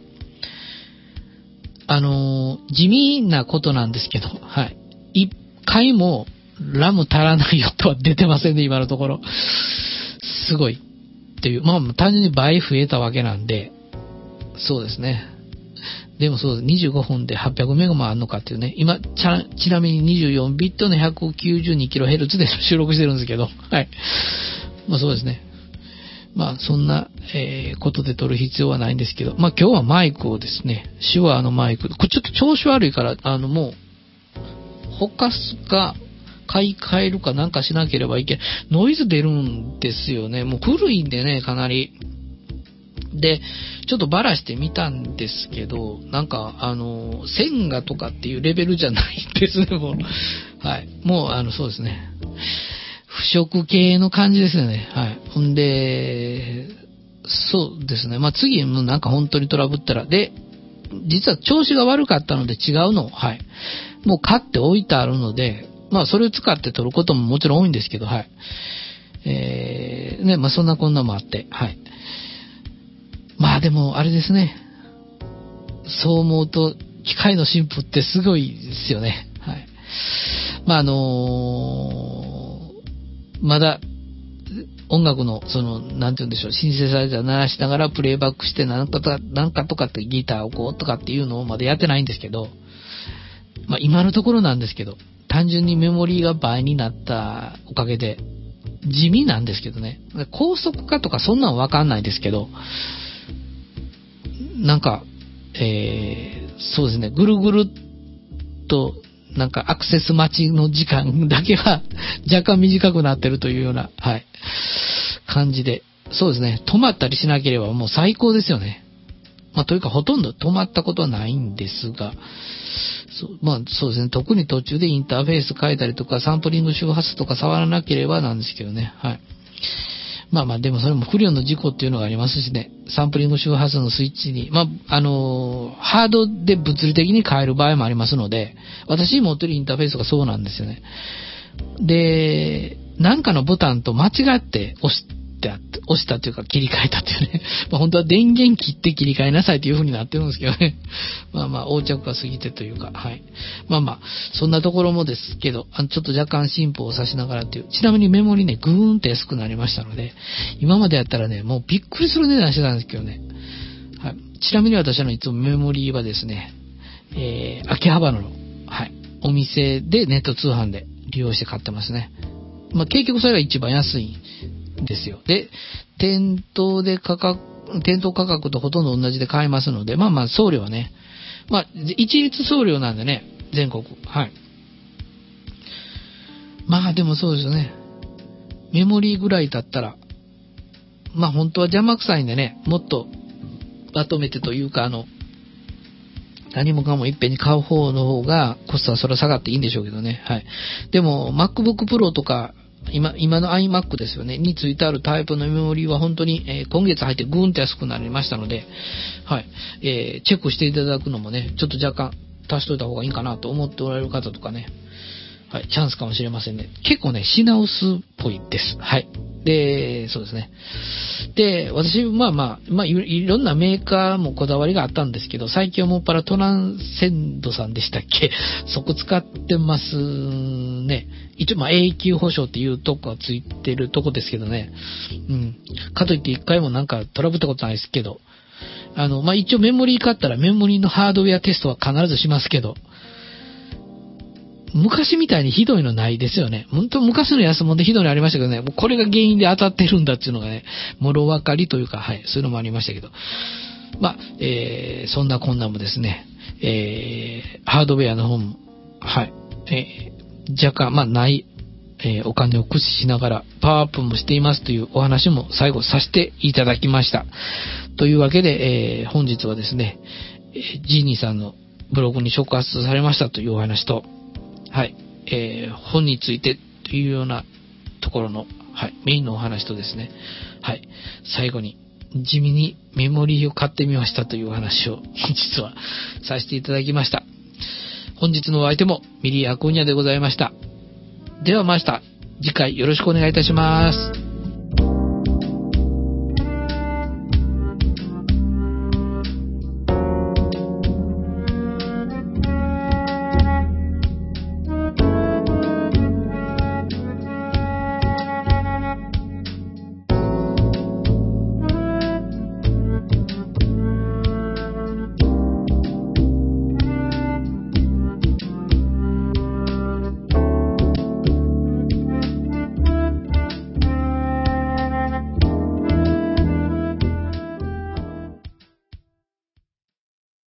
地味なことなんですけど、はい。一回もラム足らないよとは出てませんね、今のところ。すごい。っていう。まあ、単純に倍増えたわけなんで、そうですね。でもそうです。25分で800メガもあるのかっていうね。今、ちなみに24ビットの 192kHz で収録してるんですけど、はい。まあそうですね。まあそんな、ことで撮る必要はないんですけど、まあ今日はマイクをですね、手話のマイク、これちょっと調子悪いから、もう、ほかすか、買い替えるかなんかしなければいけない。ノイズ出るんですよね。もう古いんでね、かなり。で、ちょっとバラしてみたんですけど、なんか、線画とかっていうレベルじゃないですね、もう。はい。もう、そうですね。腐食系の感じですよね。はい。ほんで、そうですね。まあ、次もなんか本当にトラブったら、で、実は調子が悪かったので違うのを、はい。もう買って置いてあるので、まあ、それを使って撮ることももちろん多いんですけど、はい。ね、まあ、そんなこんなもあって、はい。まあ、でも、あれですね。 そう思うと、機械の進歩ってすごいですよね。はい。まだ、音楽の、なんて言うんでしょう、シンセサイザー鳴らしながらプレイバックして、なんかとかってギターをこうとかっていうのをまだやってないんですけど、今のところなんですけど、単純にメモリーが倍になったおかげで、地味なんですけどね。高速化とかそんなんわかんないですけど、なんか、そうですね、ぐるぐるっと、なんかアクセス待ちの時間だけは若干短くなってるというような、はい、感じで。そうですね、止まったりしなければもう最高ですよね。というかほとんど止まったことはないんですが、そうですね、特に途中でインターフェース変えたりとか、サンプリング周波数とか触らなければなんですけどね、はい。でもそれも不慮の事故っていうのがありますしね、サンプリング周波数のスイッチに、ハードで物理的に変える場合もありますので、私持ってるインターフェースがそうなんですよね。で、なんかのボタンと間違って押したというか切り替えたというね。本当は電源切って切り替えなさいという風になってるんですけどね。横着が過ぎてというか、はい。そんなところもですけど、ちょっと若干進歩をさしながらという。ちなみにメモリね、ぐーんと安くなりましたので、今までやったらね、もうびっくりする値段してたんですけどね。はい。ちなみに私いつもメモリーはですね、秋葉原の、はい、お店でネット通販で利用して買ってますね。結局それが一番安いんですよ。で、店頭価格とほとんど同じで買えますので、送料はね、一律送料なんでね、全国。はい。でもそうですよね。メモリーぐらいだったら、本当は邪魔くさいんでね、もっとまとめてというか、何もかもいっぺんに買う方の方がコストはそれは下がっていいんでしょうけどね。はい。でも MacBook Pro とか今の iMac ですよねについてあるタイプのメモリーは本当に、今月入ってグーンと安くなりましたので、はい。チェックしていただくのもね、ちょっと若干足しといた方がいいかなと思っておられる方とかね、はい、チャンスかもしれませんね。結構ね、品薄っぽいです。はい。で、そうですね。で、私、いろんなメーカーもこだわりがあったんですけど、最近はもっぱらトランセンドさんでしたっけそこ使ってますね。一応、永久保証っていうとこがついてるとこですけどね。かといって一回もなんかトラブったことないですけど、一応メモリー買ったらメモリーのハードウェアテストは必ずしますけど、昔みたいにひどいのないですよね。本当昔の安物でひどいのありましたけどね、もうこれが原因で当たってるんだっていうのがね、もろ分かりというか、はい、そういうのもありましたけど。そんなこんなもですね、ハードウェアの方も、はい、若干、ない、お金を駆使しながらパワーアップもしていますというお話も最後させていただきました。というわけで、本日はですね、ジーニーさんのブログに触発されましたというお話と、はい、本についてというようなところの、はい、メインのお話とですね、はい、最後に地味にメモリーを買ってみましたというお話を実はさせていただきました。本日のお相手もミリー・アコーニャでございました。ではまた次回よろしくお願いいたします。